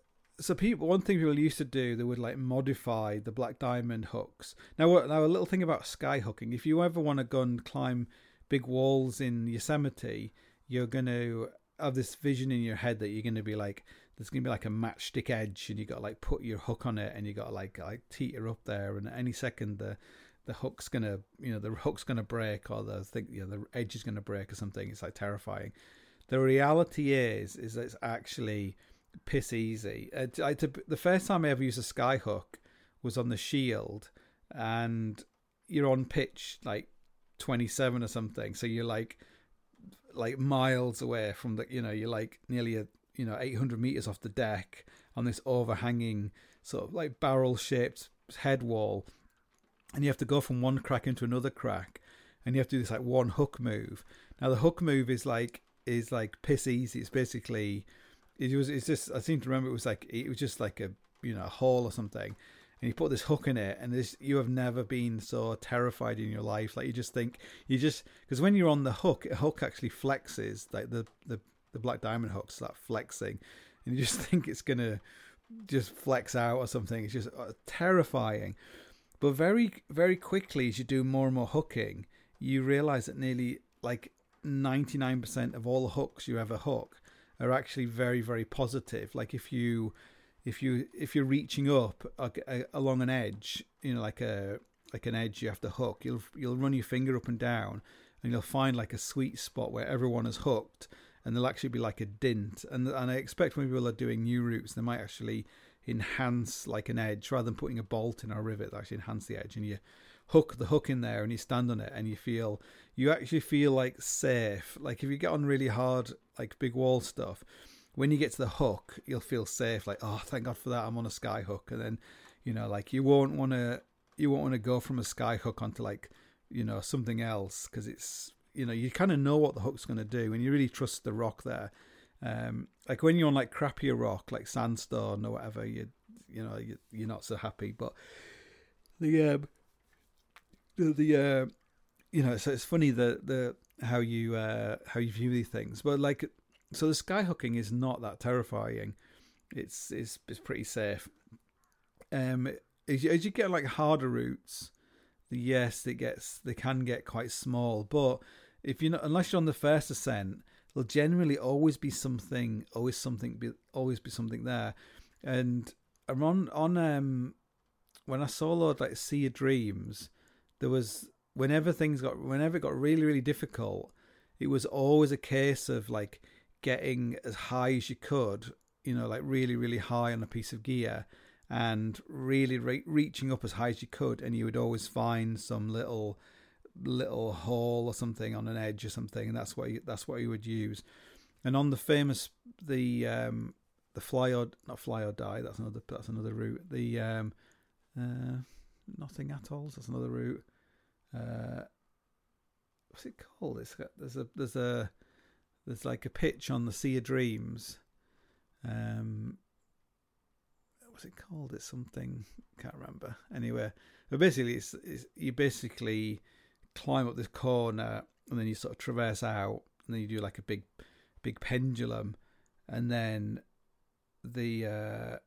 so people one thing people used to do, they would like modify the black diamond hooks. Now now a little thing about sky hooking. If you ever want to go and climb big walls in Yosemite, you're going to have this vision in your head that you're going to be like, there's going to be like a matchstick edge, and you got to like put your hook on it, and you got to like like teeter up there, and at any second the the hook's gonna you know the hook's gonna break, or the thing you know the edge is gonna break or something. It's like terrifying. The reality is is that it's actually piss easy. Uh, I, to, the first time I ever used a sky hook was on the Shield, and you're on pitch like twenty-seven or something, so you're like like miles away from the you know you're like nearly a you know eight hundred meters off the deck on this overhanging sort of like barrel shaped head wall, and you have to go from one crack into another crack, and you have to do this like one hook move. Now the hook move is like is like piss easy. It's basically it was it's just I seem to remember it was like it was just like a you know a hole or something, and you put this hook in it, and this you have never been so terrified in your life. Like you just think you just because when you're on the hook, a hook actually flexes, like the the the black diamond hooks start flexing, and you just think it's gonna just flex out or something. It's just uh, terrifying. But very very quickly, as you do more and more hooking, you realize that nearly like ninety-nine percent of all the hooks you ever hook are actually very very positive. Like if you if you if you're reaching up uh, along an edge, you know, like a like an edge you have to hook, you'll you'll run your finger up and down, and you'll find like a sweet spot where everyone is hooked, and there'll actually be like a dint. And and I expect when people are doing new routes, they might actually enhance like an edge rather than putting a bolt in or a rivet. They actually enhance the edge, and you hook the hook in there, and you stand on it, and you feel you actually feel like safe. Like if you get on really hard like big wall stuff, when you get to the hook, you'll feel safe. Like, oh, thank God for that, I'm on a sky hook. And then you know like you won't want to you won't want to go from a sky hook onto like you know something else, because it's you know you kind of know what the hook's going to do, and you really trust the rock there. Um, like when you're on like crappier rock, like sandstone or whatever, you you know you, you're not so happy. But the um, the, the uh, you know, so it's funny the the how you uh, how you view these things. But like, so the sky hooking is not that terrifying. It's it's it's pretty safe. Um, as you, as you get like harder routes, yes, it gets they can get quite small. But if you're not, unless you're on the first ascent, there'll generally always be something, always something, be, always be something there. And I'm on on um when I soloed like Sea of Dreams, there was whenever things got whenever it got really really difficult, it was always a case of like getting as high as you could, you know, like really really high on a piece of gear, and really re- reaching up as high as you could, and you would always find some little. little hole or something on an edge or something, and that's what you, that's what you would use. And on the famous the um the fly or not fly or die, that's another that's another route. The um uh Nothing Atolls, that's another route. Uh what's it called? It's got, there's a there's a there's like a pitch on the Sea of Dreams. Um what's it called? It's something, can't remember. Anyway, but basically it's, it's you basically climb up this corner, and then you sort of traverse out, and then you do like a big big pendulum, and then the uh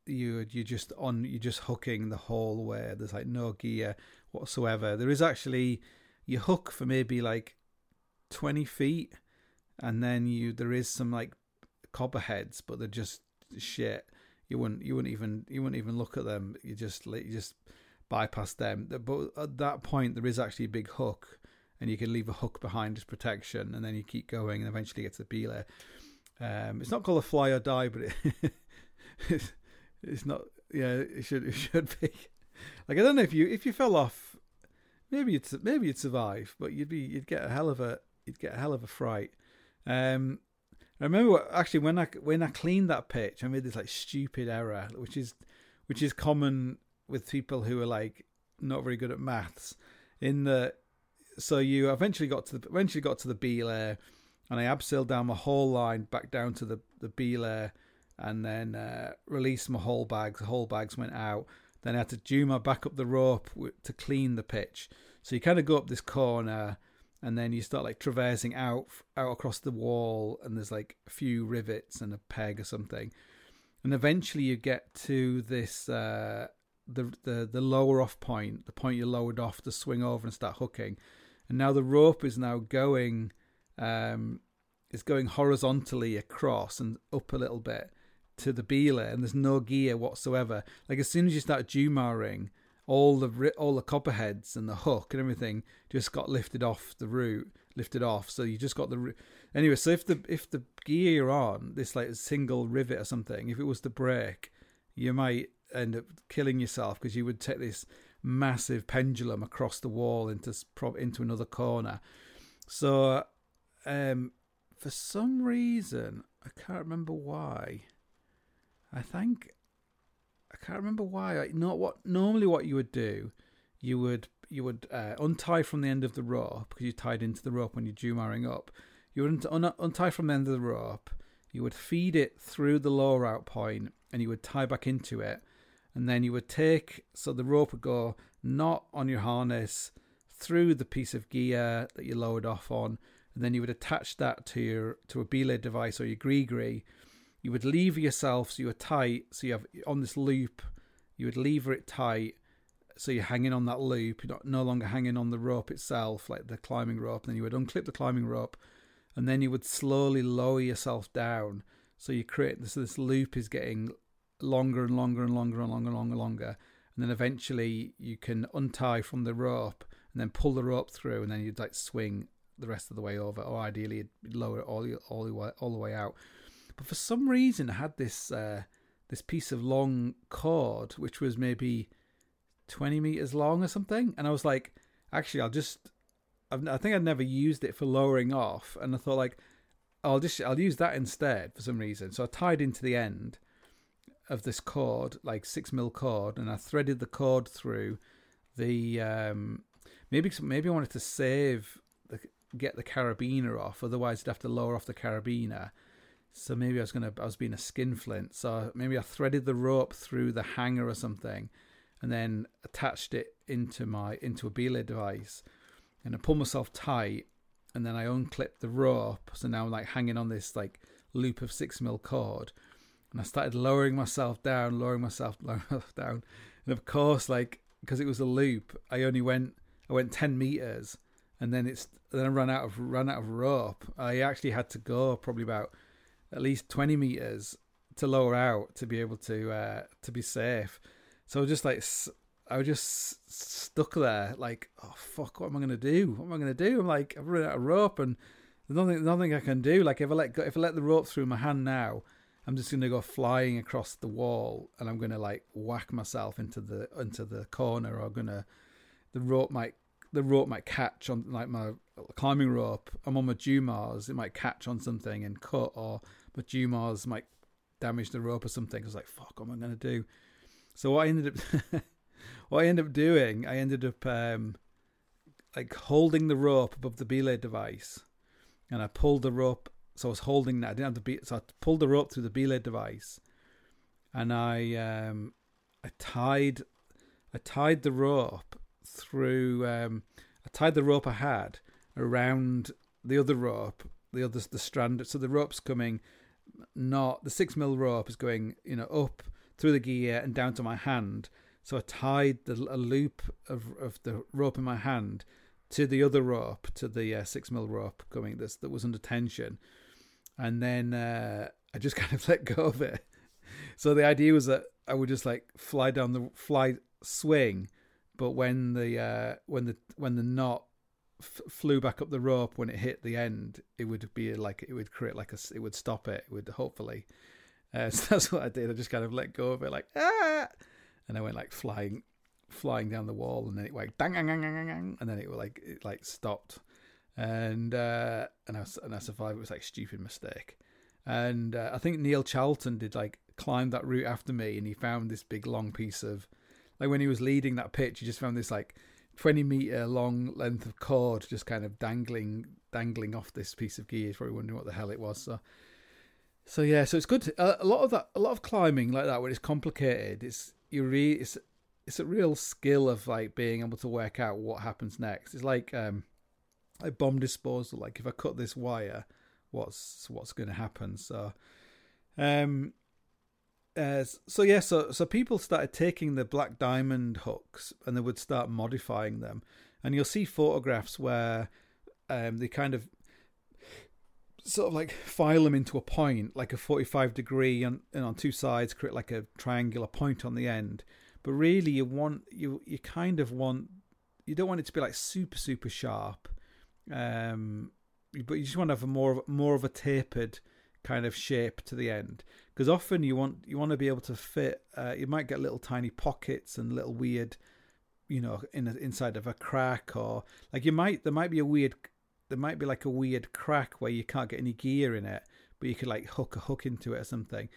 you you just on you just hooking the whole way. There's like no gear whatsoever. There is actually you hook for maybe like twenty feet, and then you there is some like copperheads, but they're just shit. You wouldn't you wouldn't even you wouldn't even look at them. You just you just bypass them. But at that point, there is actually a big hook, and you can leave a hook behind as protection, and then you keep going, and eventually get to the belay. Um, it's not called a fly or die, but it, it's, it's not. Yeah, it should it should be. Like I don't know if you if you fell off, maybe you'd maybe you'd survive, but you'd be you'd get a hell of a you'd get a hell of a fright. Um, I remember actually when I when I cleaned that pitch, I made this like stupid error, which is which is common with people who are like not very good at maths. In the so you eventually got to the eventually got to the belay, and I abseiled down my whole line back down to the the belay, and then uh, released my whole bags. The whole bags went out. Then I had to Juma back up the rope to clean the pitch. So you kind of go up this corner, and then you start like traversing out out across the wall, and there's like a few rivets and a peg or something, and eventually you get to this uh, the the the lower off point, the point you lowered off to swing over and start hooking, and now the rope is now going um, is going horizontally across and up a little bit to the belay, and there's no gear whatsoever. Like as soon as you start Jumaring, all the all the copperheads and the hook and everything just got lifted off the root, lifted off. So you just got the anyway. So if the if the gear you're on, this like a single rivet or something, if it was to break, you might end up killing yourself, because you would take this massive pendulum across the wall into into another corner. So um, for some reason, I can't remember why. I think. I can't remember why. I not what normally what you would do, you would you would uh, untie from the end of the rope, because you tied into the rope when you're Jumaring up. You would un- untie from the end of the rope. You would feed it through the lower out point, and you would tie back into it, and then you would take so the rope would go not on your harness through the piece of gear that you lowered off on, and then you would attach that to your to a belay device or your gree-gree. You would lever yourself so you were tight, so you have on this loop, you would lever it tight so you're hanging on that loop, you're not, no longer hanging on the rope itself, like the climbing rope. Then you would unclip the climbing rope, and then you would slowly lower yourself down, so you create this, so this loop is getting longer and longer and longer and longer and longer and longer, and then eventually you can untie from the rope and then pull the rope through, and then you'd like swing the rest of the way over, or ideally you'd lower it all, all, the way, all the way out. But for some reason, I had this uh, this piece of long cord, which was maybe twenty meters long or something. And I was like, actually, I'll just, I've, I think I'd never used it for lowering off. And I thought like, I'll just, I'll use that instead for some reason. So I tied into the end of this cord, like six mil cord, and I threaded the cord through the, um, maybe, maybe I wanted to save, the, get the carabiner off. Otherwise I'd have to lower off the carabiner. So maybe I was gonna, I was being a skinflint. So maybe I threaded the rope through the hanger or something, and then attached it into my into a belay device, and I pulled myself tight, and then I unclipped the rope. So now I'm like hanging on this like loop of six mil cord, and I started lowering myself down, lowering myself, lowering myself down, and of course, like because it was a loop, I only went, I went ten meters, and then it's then I ran out of ran out of rope. I actually had to go probably about at least twenty meters to lower out to be able to uh, to be safe. So just like I was just stuck there, like, oh fuck, what am I gonna do? What am I gonna do? I'm like, I've run out of rope, and there's nothing, nothing I can do. Like if I let go, if I let the rope through my hand now, I'm just gonna go flying across the wall, and I'm gonna like whack myself into the into the corner, or gonna the rope might the rope might catch on like my climbing rope. I'm on my Jumars, it might catch on something and cut, or my Jumars might damage the rope or something. I was like, fuck, what am I gonna do? So what I ended up what I ended up doing, I ended up um, like holding the rope above the belay device, and I pulled the rope. So I was holding that. I didn't have the be- so I pulled the rope through the belay device, and I um, I tied I tied the rope through. Um, I tied the rope I had around the other rope, the other the strand. So the rope's coming, not the six mil rope is going, you know, up. through the gear and down to my hand. So I tied the, a loop of of the rope in my hand to the other rope, to the uh, six mil rope going this that was under tension, and then uh, I just kind of let go of it. So the idea was that I would just like fly down the fly swing, but when the uh, when the when the knot f- flew back up the rope, when it hit the end, it would be like it would create like a it would stop it. It would hopefully. Uh, so that's what I did. I just kind of let go of it, like ah, and I went like flying, flying down the wall, and then it went dang, dang, dang, dang, dang, and then it like it like stopped, and uh, and I and I survived. It was like a stupid mistake, and uh, I think Neil Charlton did like climb that route after me, and he found this big long piece of, like when he was leading that pitch, he just found this like twenty meter long length of cord just kind of dangling, dangling off this piece of gear. He's probably wondering what the hell it was. So. So yeah, so it's good. To, uh, a lot of that, a lot of climbing like that, when it's complicated, it's you re, it's it's a real skill of like being able to work out what happens next. It's like um, like bomb disposal. Like if I cut this wire, what's what's going to happen? So, um, uh, so yeah, so so people started taking the black diamond hooks and they would start modifying them, and you'll see photographs where um they kind of sort of like file them into a point, like a forty-five degree on, and on two sides, create like a triangular point on the end. But really you want, you you kind of want, you don't want it to be like super, super sharp. Um, but you just want to have a more of, more of a tapered kind of shape to the end. Because often you want, you want to be able to fit, uh, you might get little tiny pockets and little weird, you know, in a, inside of a crack, or like you might, there might be a weird, there might be like a weird crack where you can't get any gear in it, but you could like hook a hook into it or something.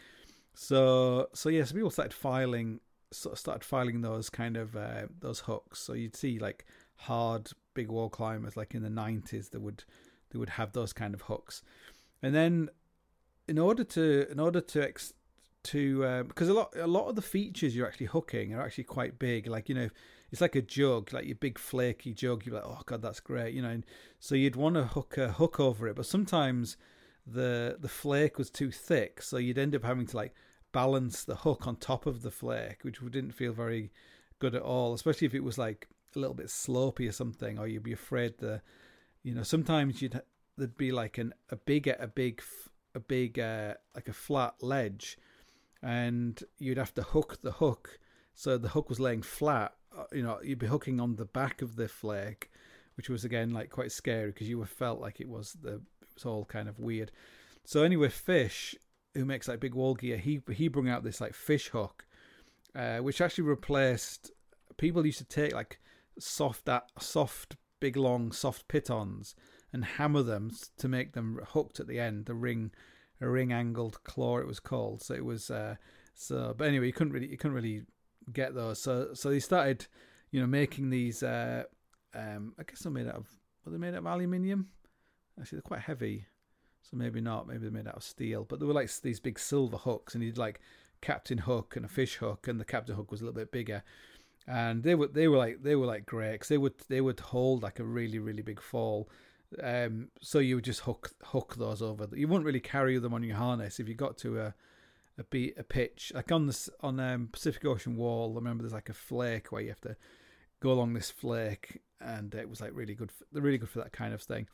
So, so yeah, so people started filing, sort of started filing those kind of, uh, those hooks. So you'd see like hard big wall climbers, like in the nineties, that would, they would have those kind of hooks. And then in order to, in order to, ex, to, uh, because a lot, a lot of the features you're actually hooking are actually quite big. Like, you know, it's like a jug, like your big flaky jug. You're like, oh God, that's great. You know, and so you'd want to hook a hook over it, but sometimes the, the flake was too thick. So you'd end up having to like balance the hook on top of the flake, which didn't feel very good at all, especially if it was like a little bit slopey or something, or you'd be afraid the, you know, sometimes you'd, there'd be like an, a big, a big, a big, uh, like a flat ledge, and you'd have to hook the hook. So the hook was laying flat, you know, you'd be hooking on the back of the flake, which was again like quite scary because you felt like it was the, it was all kind of weird. So anyway, Fish, who makes like big wall gear, he, he brought out this like fish hook, uh, which actually replaced, people used to take like soft, soft, big, long, soft pitons and hammer them to make them hooked at the end, the ring, a ring angled claw it was called. So it was, uh, so, but anyway, you couldn't really, you couldn't really get those. So, so they started, you know, making these, uh, um, I guess they're made out of, were they made out of aluminium? Actually, they're quite heavy. So maybe not, maybe they're made out of steel, but they were like these big silver hooks, and you'd like Captain Hook and a fish hook, and the Captain Hook was a little bit bigger. And they were, they were like, they were like great, because they would, they would hold like a really, really big fall. Um, so you would just hook, hook those over. You wouldn't really carry them on your harness if you got to a, a beat, a pitch, like on this, on um, Pacific Ocean Wall. I remember there's like a flake where you have to go along this flake, and it was like really good. For, they're really good for that kind of thing.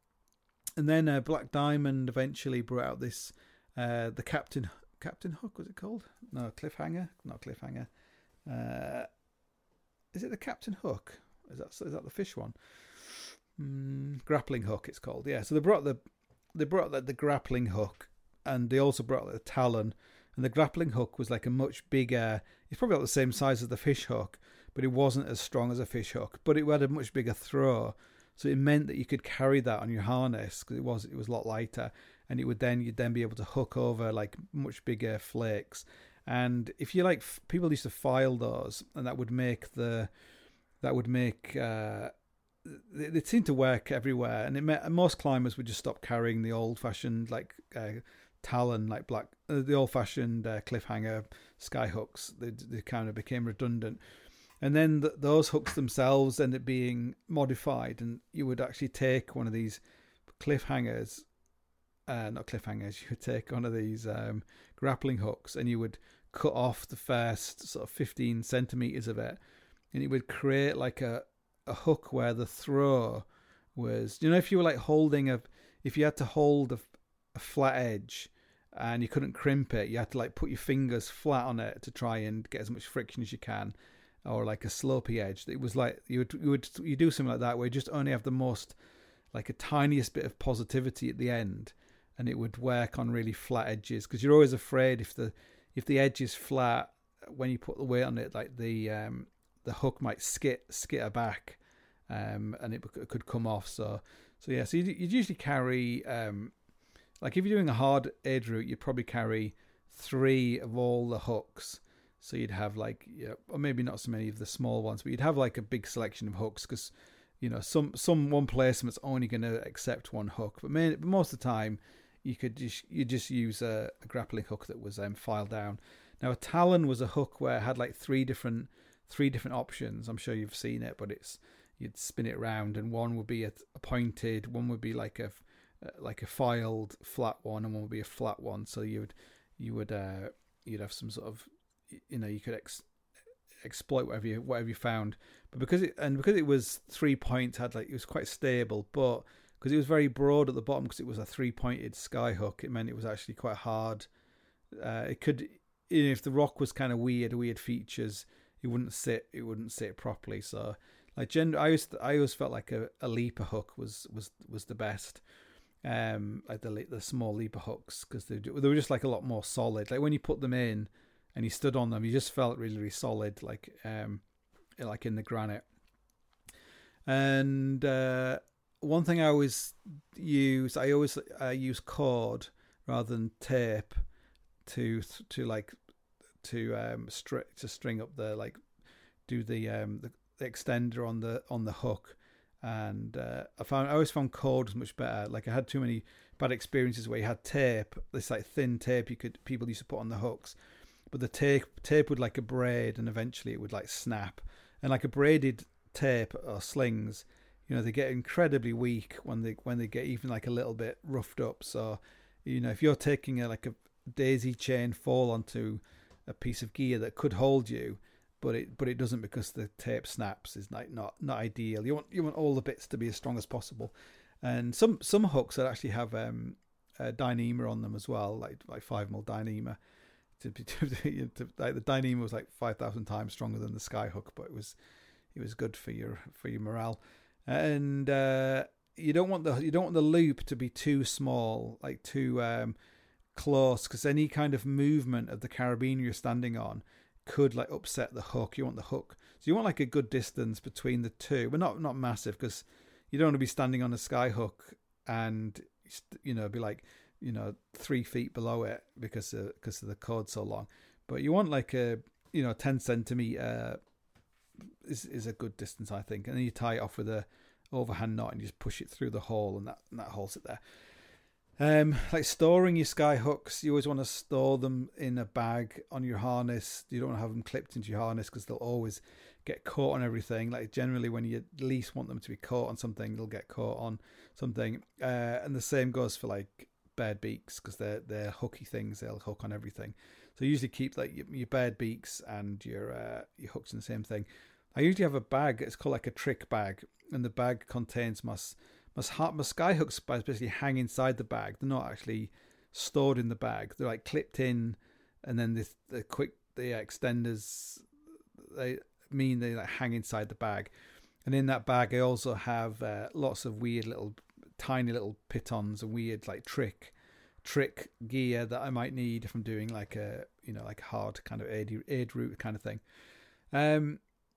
And then uh, Black Diamond eventually brought out this, uh, the Captain Captain Hook, was it called? No, Cliffhanger, not Cliffhanger. Uh, is it the Captain Hook? Is that is that the fish one? Mm, grappling hook, it's called. Yeah. So they brought the they brought the, the grappling hook, and they also brought the Talon. And the grappling hook was like a much bigger. It's probably about the same size as the fish hook, but it wasn't as strong as a fish hook. But it had a much bigger throw. So it meant that you could carry that on your harness, because it was it was a lot lighter, and it would then you'd then be able to hook over like much bigger flakes. And if you like, people used to file those, and that would make the that would make uh, they, they seemed to work everywhere. And it meant, and most climbers would just stop carrying the old fashioned like uh, Talon, like black uh, the old fashioned uh, Cliffhanger sky hooks. They they kind of became redundant. And then th- those hooks themselves ended up being modified, and you would actually take one of these cliffhangers, uh, not cliffhangers, you would take one of these um, grappling hooks, and you would cut off the first sort of fifteen centimeters of it, and it would create like a, a hook where the throw was, you know, if you were like holding a, if you had to hold a, a flat edge and you couldn't crimp it, you had to like put your fingers flat on it to try and get as much friction as you can, or like a slopey edge. It was like you would you would you do something like that where you just only have the most, like a tiniest bit of positivity at the end, and it would work on really flat edges, because you're always afraid if the if the edge is flat, when you put the weight on it, like the um the hook might skit skitter back, um and it could come off. So so yeah, so you'd, you'd usually carry um like if you're doing a hard edge route, you'd probably carry three of all the hooks. So you'd have like, yeah, or maybe not so many of the small ones, but you'd have like a big selection of hooks, because you know some some one placement's only going to accept one hook, but, main, but most of the time you could just you just use a, a grappling hook that was um, filed down. Now a Talon was a hook where it had like three different three different options. I'm sure you've seen it, but it's you'd spin it around, and one would be a, a pointed, one would be like a like a filed flat one, and one would be a flat one. So you would you would uh, you'd have some sort of, you know, you could ex- exploit whatever you whatever you found, but because it and because it was three points, had like it was quite stable, but because it was very broad at the bottom, because it was a three pointed sky hook, it meant it was actually quite hard. Uh, it could, you know, if the rock was kind of weird, weird features, it wouldn't sit, it wouldn't sit properly. So like, gen- I always I always felt like a, a leaper hook was was was the best. Um, like the the small leaper hooks, because they they were just like a lot more solid. Like when you put them in and you stood on them, you just felt really, really solid, like um, like in the granite. And uh, one thing I always use, I always uh, use cord rather than tape to to like to um stri- to string up the like do the um the, the extender on the on the hook. And uh, I found I always found cord was much better. Like I had too many bad experiences where you had tape, this like thin tape you could people used to put on the hooks. But the tape tape would like a braid, and eventually it would like snap. And like a braided tape or slings, you know, they get incredibly weak when they when they get even like a little bit roughed up. So, you know, if you're taking a like a daisy chain fall onto a piece of gear that could hold you, but it but it doesn't because the tape snaps, is like not not ideal. You want you want all the bits to be as strong as possible. And some some hooks that actually have um a Dyneema on them as well, like like five mil Dyneema. To, to, to, to, like the Dyneema was like five thousand times stronger than the Skyhook, but it was it was good for your for your morale. And uh, you don't want the you don't want the loop to be too small, like too um, close, because any kind of movement of the carabiner you're standing on could like upset the hook. You want the hook, so you want like a good distance between the two, but not not massive, because you don't want to be standing on a Skyhook and, you know, be like, you know, three feet below it because of, because of the cord so long. But you want like a, you know, ten centimeter is is a good distance, I think. And then you tie it off with a overhand knot and you just push it through the hole, and that and that holds it there. Um, like storing your sky hooks, you always want to store them in a bag on your harness. You don't want to have them clipped into your harness because they'll always get caught on everything. Like generally when you least want them to be caught on something, they'll get caught on something. Uh, and the same goes for like bird beaks, because they're they're hooky things. They'll hook on everything. So you usually keep like your, your bird beaks and your uh, your hooks in the same thing. I usually have a bag. It's called like a trick bag, and the bag contains my my, my sky hooks basically hang inside the bag. They're not actually stored in the bag. They're like clipped in, and then the the quick the extenders they mean they like hang inside the bag. And in that bag, I also have uh, lots of weird little, tiny little pitons and weird like trick, trick gear that I might need if I'm doing like a, you know, like hard kind of aid, aid route kind of thing. Um,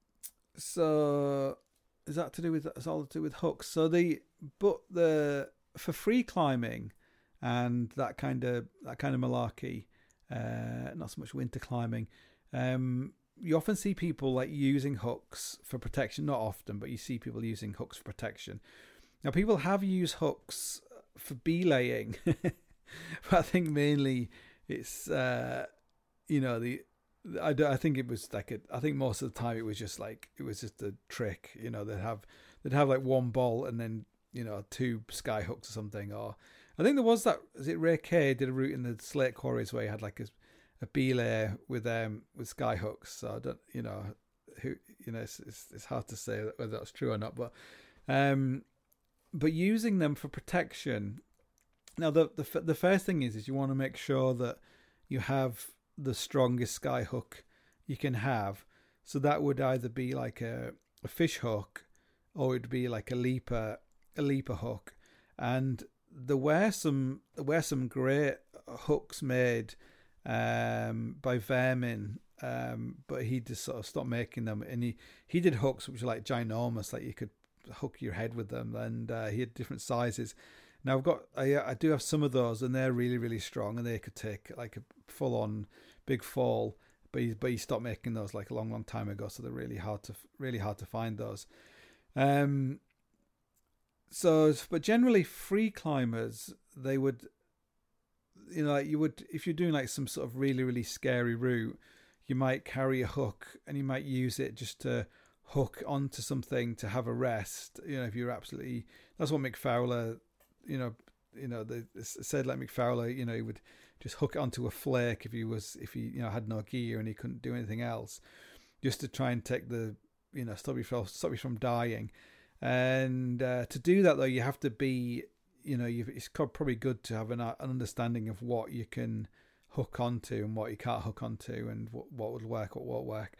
so is that to do with, that's all to do with hooks. So the, but the, for free climbing and that kind of, that kind of malarkey, uh, not so much winter climbing, um, you often see people like using hooks for protection. Not often, but you see people using hooks for protection. Now, people have used hooks for belaying, but I think mainly it's, uh, you know, the, I, I think it was like a, I think most of the time it was just like, it was just a trick, you know, they'd have, they'd have like one bolt and then, you know, two sky hooks or something. Or I think there was that, is it Ray Kay did a route in the Slate Quarries where he had like a, a belay with um with sky hooks. So I don't, you know, who you know, it's it's, it's hard to say whether that's true or not, but um, but using them for protection. Now the the the first thing is is you want to make sure that you have the strongest sky hook you can have. So that would either be like a, a fish hook, or it'd be like a leaper a leaper hook. And there were some there were some great hooks made um, by Vermin, um, but he just sort of stopped making them. And he, he did hooks which were like ginormous, like you could hook your head with them, and uh, he had different sizes. Now I've got I, I do have some of those, and they're really really strong, and they could take like a full on big fall. But he, but he stopped making those like a long long time ago, so they're really hard to really hard to find those. Um. So, but generally, free climbers, they would, you know, like you would, if you're doing like some sort of really, really scary route, you might carry a hook, and you might use it just to hook onto something to have a rest. You know, if you're absolutely, that's what Mick Fowler, you know, you know, they said like Mick Fowler, you know, he would just hook it onto a flake if he was, if he, you know, had no gear and he couldn't do anything else, just to try and take the, you know, stop you from, stop you from dying. And uh, to do that, though, you have to be, you know, you've, it's probably good to have an, an understanding of what you can hook onto and what you can't hook onto, and what, what would work, what won't work.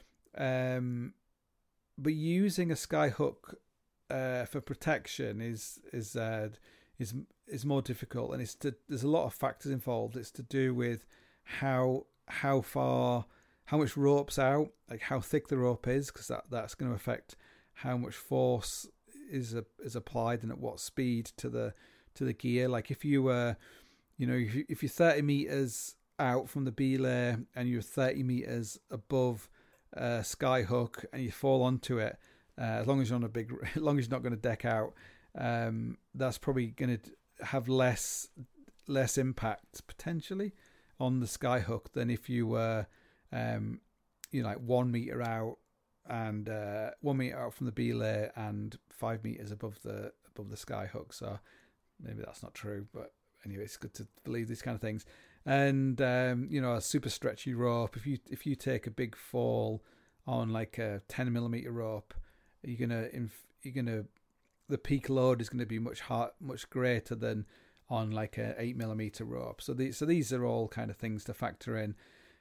Um, but using a sky hook uh, for protection is is uh, is is more difficult, and it's to, there's a lot of factors involved. It's to do with how how far, how much rope's out, like how thick the rope is, because that, that's going to affect how much force is a, is applied and at what speed to the to the gear. Like if you were, you know, if, you, if you're thirty meters out from the belay and you're thirty meters above a sky hook and you fall onto it, uh, as long as you're on a big, as long as you're not going to deck out, um, that's probably going to have less less impact potentially on the sky hook than if you were, um, you know, like one meter out. And uh, one meter out from the belay and five meters above the above the sky hook. So maybe that's not true, but anyway, it's good to believe these kind of things. And um, you know, a super stretchy rope. If you if you take a big fall on like a ten millimeter rope, you're gonna you're gonna the peak load is going to be much hard, much greater than on like a eight millimeter rope. So these so these are all kind of things to factor in.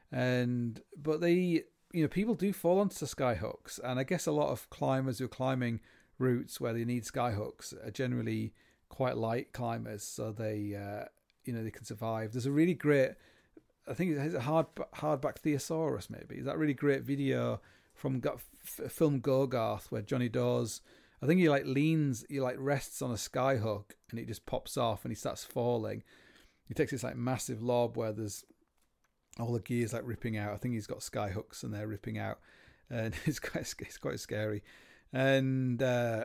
And but they. You know, people do fall onto sky hooks, and I guess a lot of climbers who are climbing routes where they need sky hooks are generally quite light climbers, so they, uh, you know, they can survive. There's a really great, I think it's a hard hardback Theosaurus, maybe. Is that really great video from film Gogarth where Johnny Dawes, I think he like leans, he like rests on a sky hook, and it just pops off, and he starts falling. He takes this like massive lob where there's all the gear's like ripping out. I think he's got sky hooks and they're ripping out, and it's quite it's quite scary. And uh,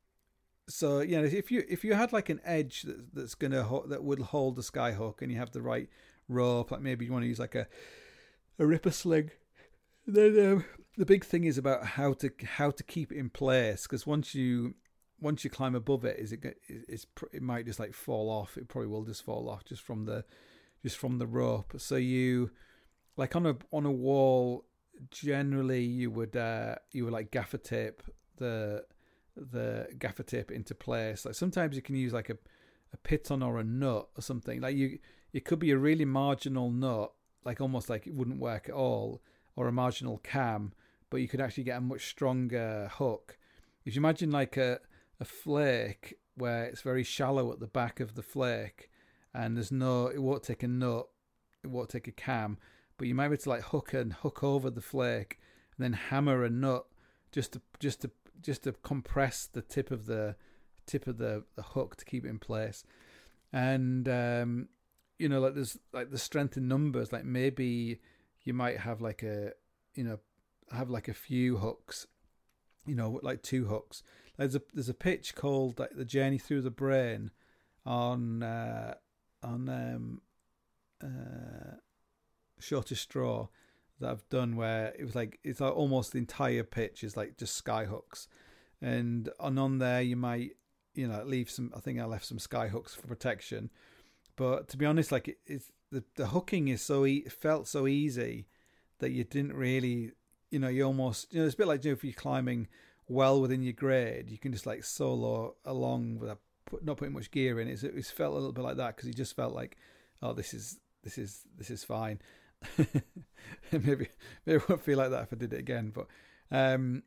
so you know, if you if you had like an edge that, that's gonna ho- that would hold the sky hook, and you have the right rope, like maybe you want to use like a a ripper sling. Then um, the big thing is about how to how to keep it in place, because once you once you climb above it, is it it's it might just like fall off. It probably will just fall off just from the just from the rope. So you, like on a on a wall, generally you would uh, you would like gaffer tape the the gaffer tape into place. Like sometimes you can use like a, a piton or a nut or something. Like you, it could be a really marginal nut, like almost like it wouldn't work at all, or a marginal cam, but you could actually get a much stronger hook. If you imagine like a a flake where it's very shallow at the back of the flake, and there's no, it won't take a nut, it won't take a cam, but you might be able to like hook and hook over the flake, and then hammer a nut just to just to just to compress the tip of the tip of the, the hook to keep it in place. And um, you know, like there's like the strength in numbers. Like maybe you might have like a you know have like a few hooks, you know, like two hooks. There's a there's a pitch called like the Journey Through the Brain on. Uh, on um uh Shortest Straw that I've done, where it was like it's like almost the entire pitch is like just sky hooks, and on on there you might you know leave some, I think I left some sky hooks for protection, but to be honest, like it, it's the, the hooking is so e- felt so easy that you didn't really, you know, you almost, you know, it's a bit like, you know, if you're climbing well within your grade, you can just like solo along without put, not putting much gear in. It's, it's felt a little bit like that because you just felt like, oh, this is this is this is fine. maybe maybe it won't feel like that if I did it again. But um,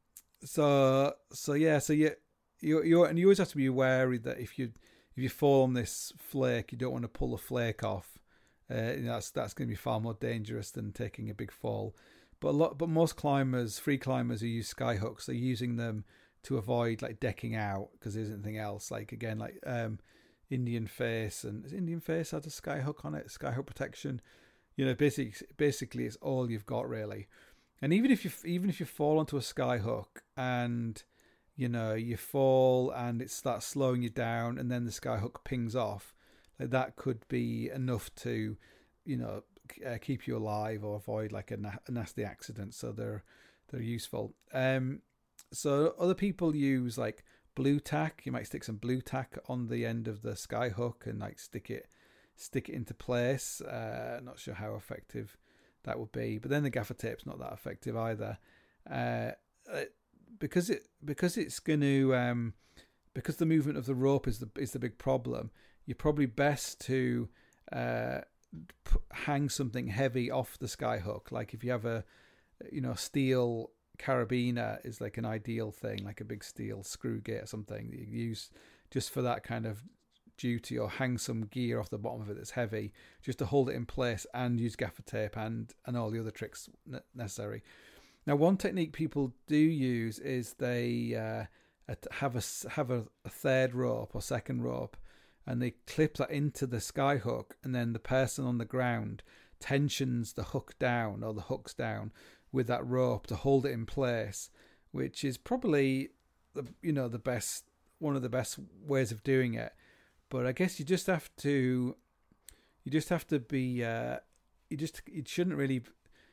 so so yeah, so you you you and you always have to be wary that if you if you fall on this flake, you don't want to pull the flake off. Uh, you know, that's that's going to be far more dangerous than taking a big fall. But a lot, but most climbers, free climbers who use sky hooks, are using them to avoid like decking out because there's anything else. Like again, like um, Indian Face and Indian Face had a sky hook on it, sky hook protection. You know, basically, basically, it's all you've got really. And even if you even if you fall onto a sky hook and you know you fall and it starts slowing you down, and then the sky hook pings off, like that could be enough to, you know, uh, keep you alive or avoid like a, na- a nasty accident. So they're they're useful. Um, so other people use like blue tack. You might stick some blue tack on the end of the sky hook and like stick it stick it into place. Uh, not sure how effective that would be, but then the gaffer tape's not that effective either. Uh, because it because it's going to um, because the movement of the rope is the is the big problem. You're probably best to uh, p- hang something heavy off the sky hook. Like if you have a, you know, steel carabiner is like an ideal thing, like a big steel screw gate or something that you use just for that kind of duty, or hang some gear off the bottom of it that's heavy just to hold it in place, and use gaffer tape and, and all the other tricks necessary. Now, one technique people do use is they uh, have a, have a, a third rope or second rope, and they clip that into the sky hook, and then the person on the ground tensions the hook down, or the hooks down with that rope to hold it in place, which is probably the, you know, the best, one of the best ways of doing it. But I guess you just have to, you just have to be, uh, you just, it shouldn't really,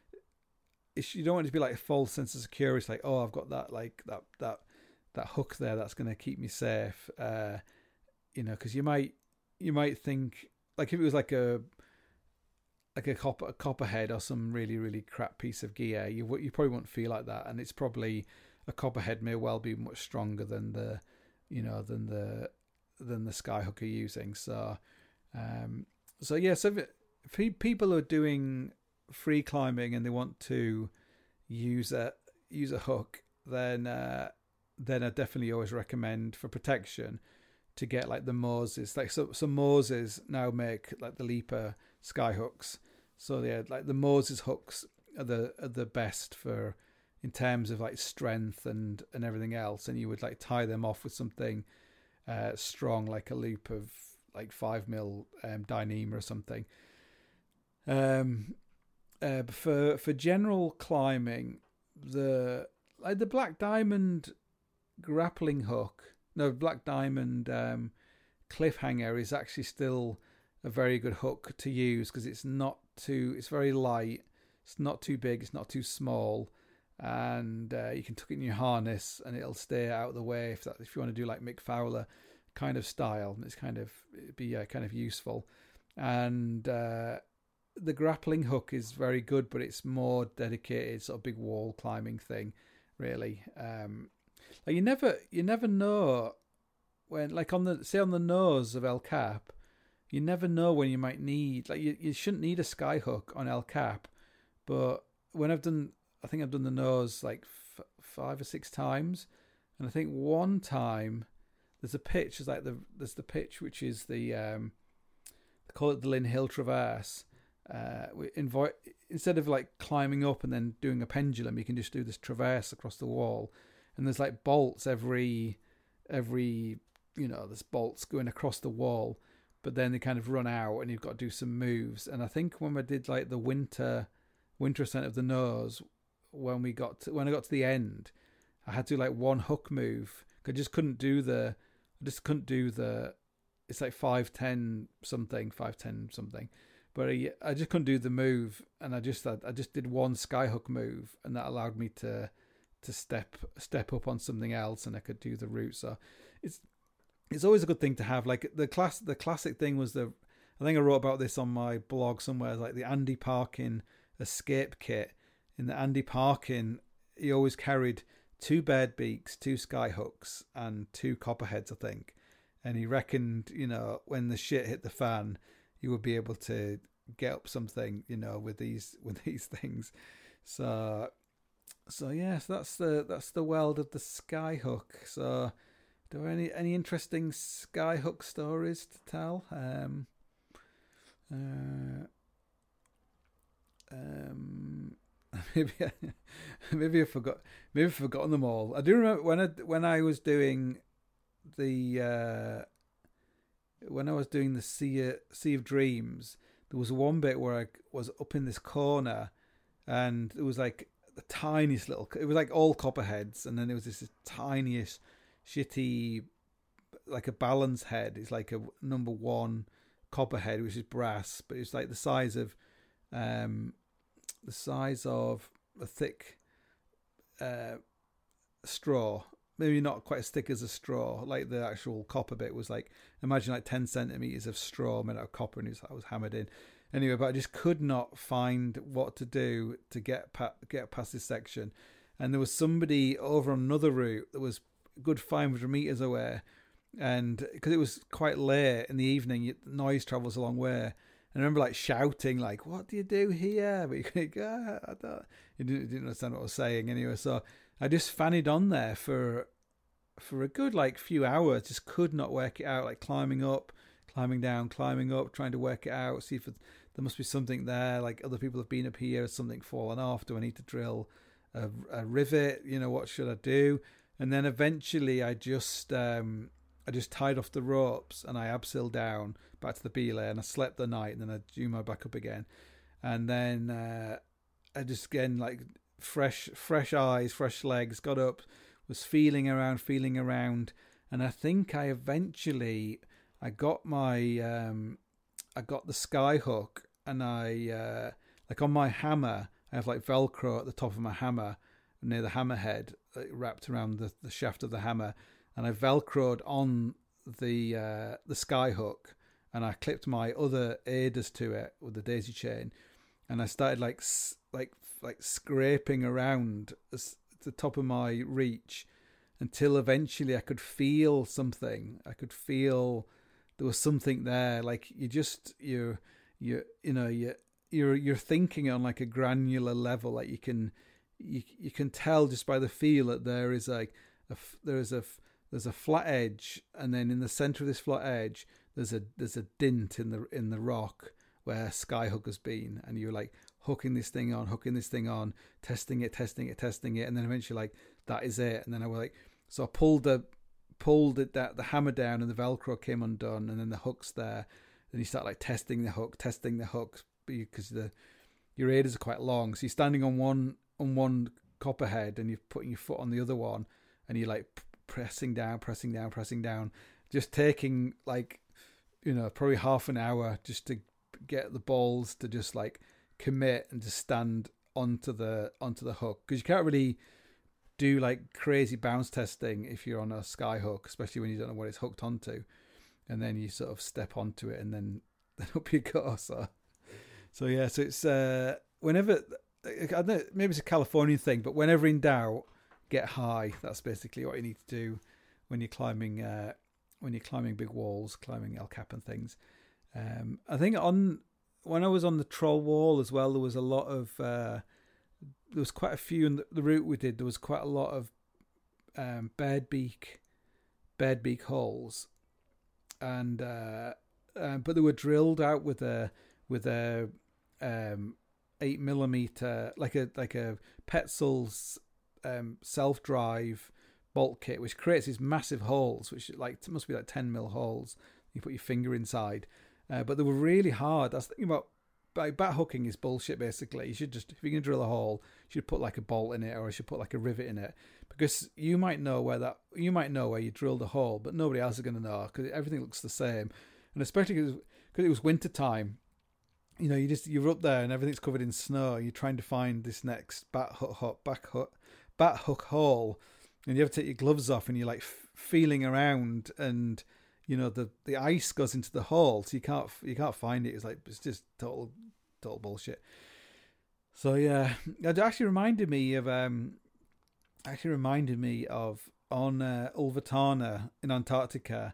it, you don't want it to be like a false sense of security. It's like, oh, I've got that, like that, that, that hook there that's going to keep me safe. Uh, you know, because you might, you might think, like if it was like a, like a copper, a copperhead or some really, really crap piece of gear, you you probably won't feel like that. And it's probably, a copperhead may well be much stronger than the, you know, than the, than the sky hook you're using. So, um, so yeah, so if, if people are doing free climbing and they want to use a, use a hook, then, uh, then I definitely always recommend for protection to get like the Moses, like so, some Moses now make like the Leaper sky hooks. So yeah, like the Moses hooks are the are the best for in terms of like strength and and everything else. And you would like tie them off with something uh, strong, like a loop of like five mil um, Dyneema or something. Um, uh, for for general climbing, the like the Black Diamond grappling hook. No, Black Diamond um, Cliffhanger is actually still a very good hook to use because it's not too, it's very light, it's not too big, it's not too small, and uh, you can tuck it in your harness and it'll stay out of the way if that, if you want to do like Mick Fowler kind of style. It's kind of, it'd be uh, kind of useful. And uh, the grappling hook is very good, but it's more dedicated, sort of big wall climbing thing, really. Um, Like you never, you never know when, like on the, say on the nose of El Cap, you never know when you might need, like you, you shouldn't need a sky hook on El Cap, but when I've done, I think I've done the nose like f- five or six times, and I think one time there's a pitch, there's like the, there's the pitch which is the, um, they call it the Lynn Hill Traverse. Uh, we invite, instead of like climbing up and then doing a pendulum, you can just do this traverse across the wall. And there's like bolts every, every, you know, there's bolts going across the wall, but then they kind of run out and you've got to do some moves. And I think when we did like the winter, winter ascent of the nose, when we got to, when I got to the end, I had to do like one hook move. I just couldn't do the, I just couldn't do the, it's like five, ten something, five, ten something. But I, I just couldn't do the move. And I just, I just did one sky hook move, and that allowed me to, to step step up on something else, and I could do the route. So it's it's always a good thing to have. Like the class the classic thing was the I think I wrote about this on my blog somewhere, like the Andy Parkin escape kit. In the Andy Parkin, he always carried two bird beaks, two sky hooks, and two copperheads, I think. And he reckoned, you know, when the shit hit the fan, he would be able to get up something, you know, with these with these things. So, so yes, that's the that's the world of the skyhook. So, do I any any interesting skyhook stories to tell? Um, uh, um. Maybe I, maybe I forgot. Maybe I've forgotten them all. I do remember when I when I was doing the uh, when I was doing the Sea Sea of Dreams. There was one bit where I was up in this corner, and it was like the tiniest little. It was like all copperheads, and then there was this tiniest, shitty, like a balance head. It's like a number one copperhead, which is brass, but it's like the size of. Um, the size of a thick uh, straw, maybe not quite as thick as a straw, like the actual copper bit was like, imagine like ten centimetres of straw made out of copper, and I was hammered in. Anyway, but I just could not find what to do to get pa- get past this section. And there was somebody over on another route that was a good five hundred metres away, and because it was quite late in the evening, noise travels a long way. And I remember like shouting, like, "What do you do here?" But you could go, ah, I don't. You didn't, didn't understand what I was saying anyway. So I just fannied on there for for a good like few hours. Just could not work it out. Like climbing up, climbing down, climbing up, trying to work it out. See if it, there must be something there. Like other people have been up here. Has something fallen off? Do I need to drill a, a rivet? You know, what should I do? And then eventually, I just. Um, I just tied off the ropes and I abseiled down back to the belay, and I slept the night, and then I drew my back up again. And then uh, I just, again, like fresh fresh eyes, fresh legs, got up, was feeling around, feeling around. And I think I eventually, I got my, um, I got the sky hook, and I, uh, like on my hammer, I have like Velcro at the top of my hammer, near the hammerhead, like, wrapped around the, the shaft of the hammer. And I velcroed on the uh, the sky hook, and I clipped my other aiders to it with the daisy chain, and I started like like like scraping around the top of my reach until eventually I could feel something. I could feel there was something there. Like you just you you you know you you're you're thinking on like a granular level. Like you can you you can tell just by the feel that there is like a there is a There's a flat edge, and then in the center of this flat edge, there's a there's a dint in the in the rock where skyhook has been, and you're like hooking this thing on, hooking this thing on, testing it, testing it, testing it, and then eventually like that is it. And then I was like, so I pulled the pulled it that the hammer down, and the Velcro came undone, and then the hook's there. Then you start like testing the hook, testing the hook, because the your aiders are quite long, so you're standing on one on one copperhead, and you're putting your foot on the other one, and you're like pressing down, pressing down, pressing down, just taking like, you know, probably half an hour just to get the balls to just like commit and just stand onto the onto the hook, because you can't really do like crazy bounce testing if you're on a sky hook, especially when you don't know what it's hooked onto, and then you sort of step onto it and then then up you go. So, so yeah, so it's uh, whenever I don't know, maybe it's a Californian thing, but whenever in doubt, get high. That's basically what you need to do when you're climbing uh, when you're climbing big walls, climbing El Cap and things. Um, I think on when I was on the Troll Wall as well, there was a lot of uh, there was quite a few in the, the route we did. There was quite a lot of um, bird beak bird beak holes, and uh, uh, but they were drilled out with a with a um, eight millimeter like a like a Petzl's Um, self-drive bolt kit, which creates these massive holes, which like it must be like ten mil holes. You put your finger inside, uh, but they were really hard. I was thinking about like, bat hooking is bullshit. Basically, you should just, if you're gonna drill a hole, you should put like a bolt in it, or you should put like a rivet in it, because you might know where that you might know where you drilled a hole, but nobody else is gonna know because everything looks the same. And especially because it was winter time, you know, you just you're up there and everything's covered in snow. You're trying to find this next bat hook, hook back hook. bat hook hole, and you have to take your gloves off, and you're like f- feeling around, and you know, the, the ice goes into the hole, so you can't you can't find it. It's like it's just total total bullshit. So yeah, it actually reminded me of um, actually reminded me of on uh, Uluwatana in Antarctica.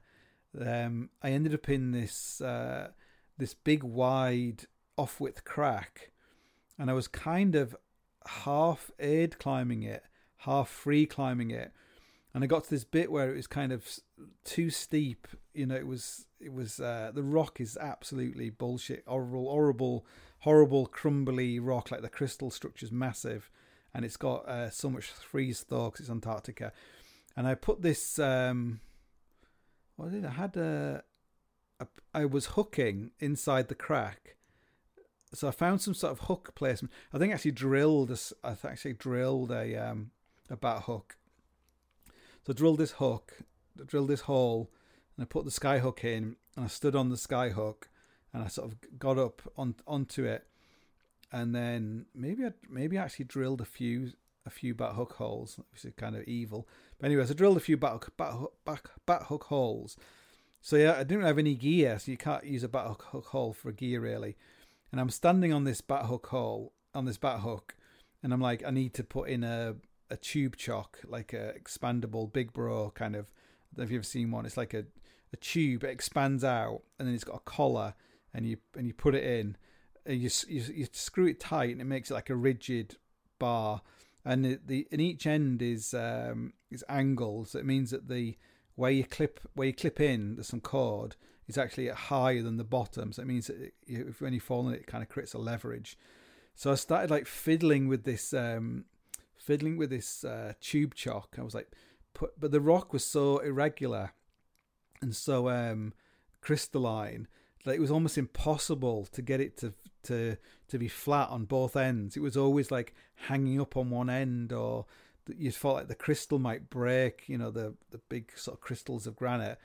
Um, I ended up in this uh, this big wide off width crack, and I was kind of half aid climbing it, half free climbing it, and I got to this bit where it was kind of too steep. You know, it was it was uh, the rock is absolutely bullshit, horrible, horrible, horrible, crumbly rock. Like the crystal structure's massive, and it's got uh, so much freeze thaw because it's Antarctica. And I put this. Um, what did I had a, a? I was hooking inside the crack. So I found some sort of hook placement. I think I actually drilled a, I actually drilled a um a bat hook. So I drilled this hook, drilled this hole, and I put the sky hook in, and I stood on the sky hook, and I sort of got up on onto it, and then maybe I maybe I actually drilled a few a few bat hook holes, which is kind of evil. But anyways, I drilled a few bat hook, bat hook, bat, bat hook holes. So yeah, I didn't have any gear, so you can't use a bat hook, hook hole for a gear really. And I'm standing on this bat hook hole, on this bat hook, and I'm like, I need to put in a, a tube chock, like a expandable Big Bro kind of. I don't know if you've ever seen one. It's like a, a tube, it expands out, and then it's got a collar, and you and you put it in, and you you, you screw it tight, and it makes it like a rigid bar. And the, the and each end is um is angled, so it means that the where you clip where you clip in, there's some cord. It's actually higher than the bottom, so it means that it, if when you fall on it, it kind of creates a leverage. So I started like fiddling with this, um, fiddling with this uh, tube chock. I was like, put, but the rock was so irregular and so um, crystalline that it was almost impossible to get it to to to be flat on both ends. It was always like hanging up on one end, or you felt like the crystal might break. You know, the the big sort of crystals of granite.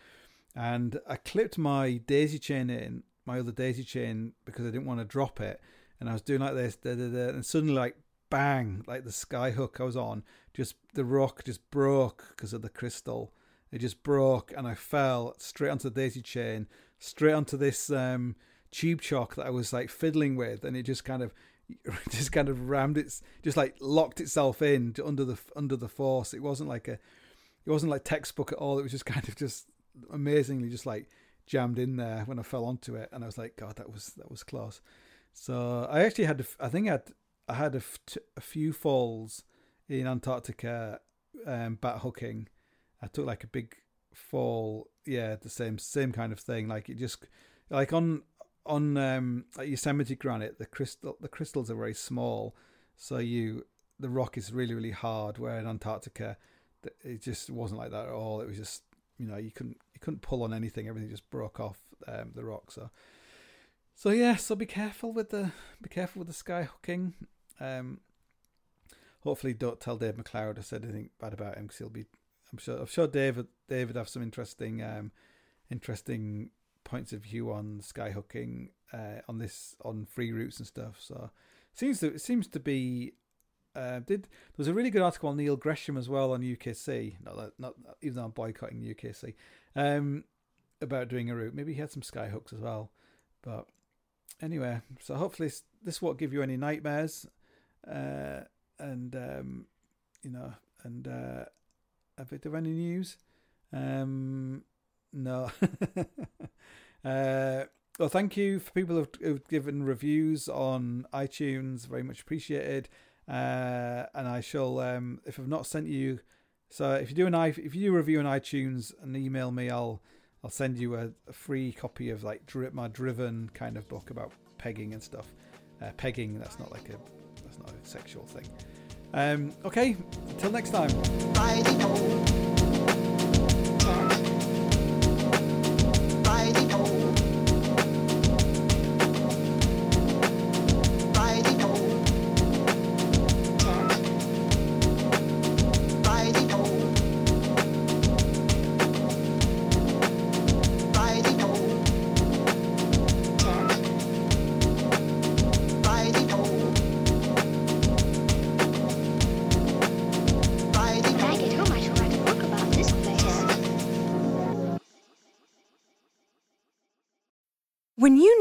And I clipped my daisy chain in, my other daisy chain, because I didn't want to drop it. And I was doing like this, da, da, da, and suddenly, like, bang, like the sky hook I was on, just the rock just broke because of the crystal. It just broke, and I fell straight onto the daisy chain, straight onto this um, tube chock that I was like fiddling with, and it just kind of, just kind of rammed it, just like locked itself in to under the under the force. It wasn't like a, it wasn't like textbook at all. It was just kind of just. Amazingly just like jammed in there when I fell onto it, and I was like, God, that was that was close. So I actually had, I think I had, I had a, a few falls in Antarctica um, bat hooking. I took like a big fall, yeah, the same same kind of thing. Like it just like on on um, like Yosemite granite, the crystal the crystals are very small, so you the rock is really really hard. Where in Antarctica, it just wasn't like that at all. It was just, you know, you couldn't you couldn't pull on anything. Everything just broke off um, the rock. So, so yeah. So be careful with the be careful with the sky hooking. Um, hopefully, don't tell Dave McLeod I said anything bad about him, because he'll be. I'm sure. I'm sure David David have some interesting um, interesting points of view on sky hooking uh, on this on free routes and stuff. So seems to it seems to be. Uh, did there was a really good article on Neil Gresham as well on U K C, not that, not even though I'm boycotting U K C, um, about doing a route. Maybe he had some sky hooks as well, but anyway. So hopefully this, this won't give you any nightmares, uh, and um, you know, and uh, a bit of any news. Um, no. uh, well, thank you for people who've, who've given reviews on iTunes. Very much appreciated. Uh, and I shall, um, if I've not sent you, so if you do an i, if you do a review on iTunes and email me, I'll I'll send you a, a free copy of like dri- my Driven kind of book about pegging and stuff. Uh, pegging, that's not like a that's not a sexual thing. Um, okay, until next time. Maggot, who am I to write a book about?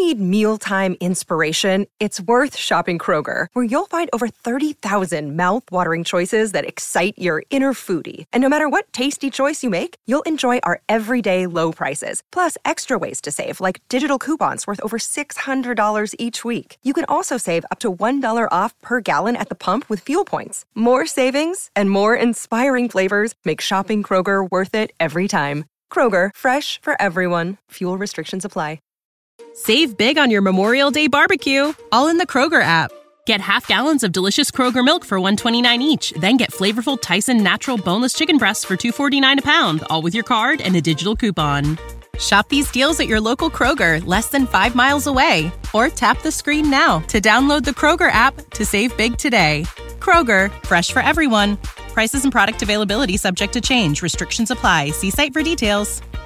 need mealtime inspiration, it's worth shopping Kroger, where you'll find over thirty thousand mouth-watering choices that excite your inner foodie. And no matter what tasty choice you make, you'll enjoy our everyday low prices, plus extra ways to save, like digital coupons worth over six hundred dollars each week. You can also save up to one dollar off per gallon at the pump with fuel points. More savings and more inspiring flavors make shopping Kroger worth it every time. Kroger, fresh for everyone. Fuel restrictions apply. Save big on your Memorial Day barbecue, all in the Kroger app. Get half gallons of delicious Kroger milk for one dollar and twenty-nine cents each. Then get flavorful Tyson natural boneless chicken breasts for two dollars and forty-nine cents a pound, all with your card and a digital coupon. Shop these deals at your local Kroger, less than five miles away. Or tap the screen now to download the Kroger app to save big today. Kroger, fresh for everyone. Prices and product availability subject to change. Restrictions apply. See site for details.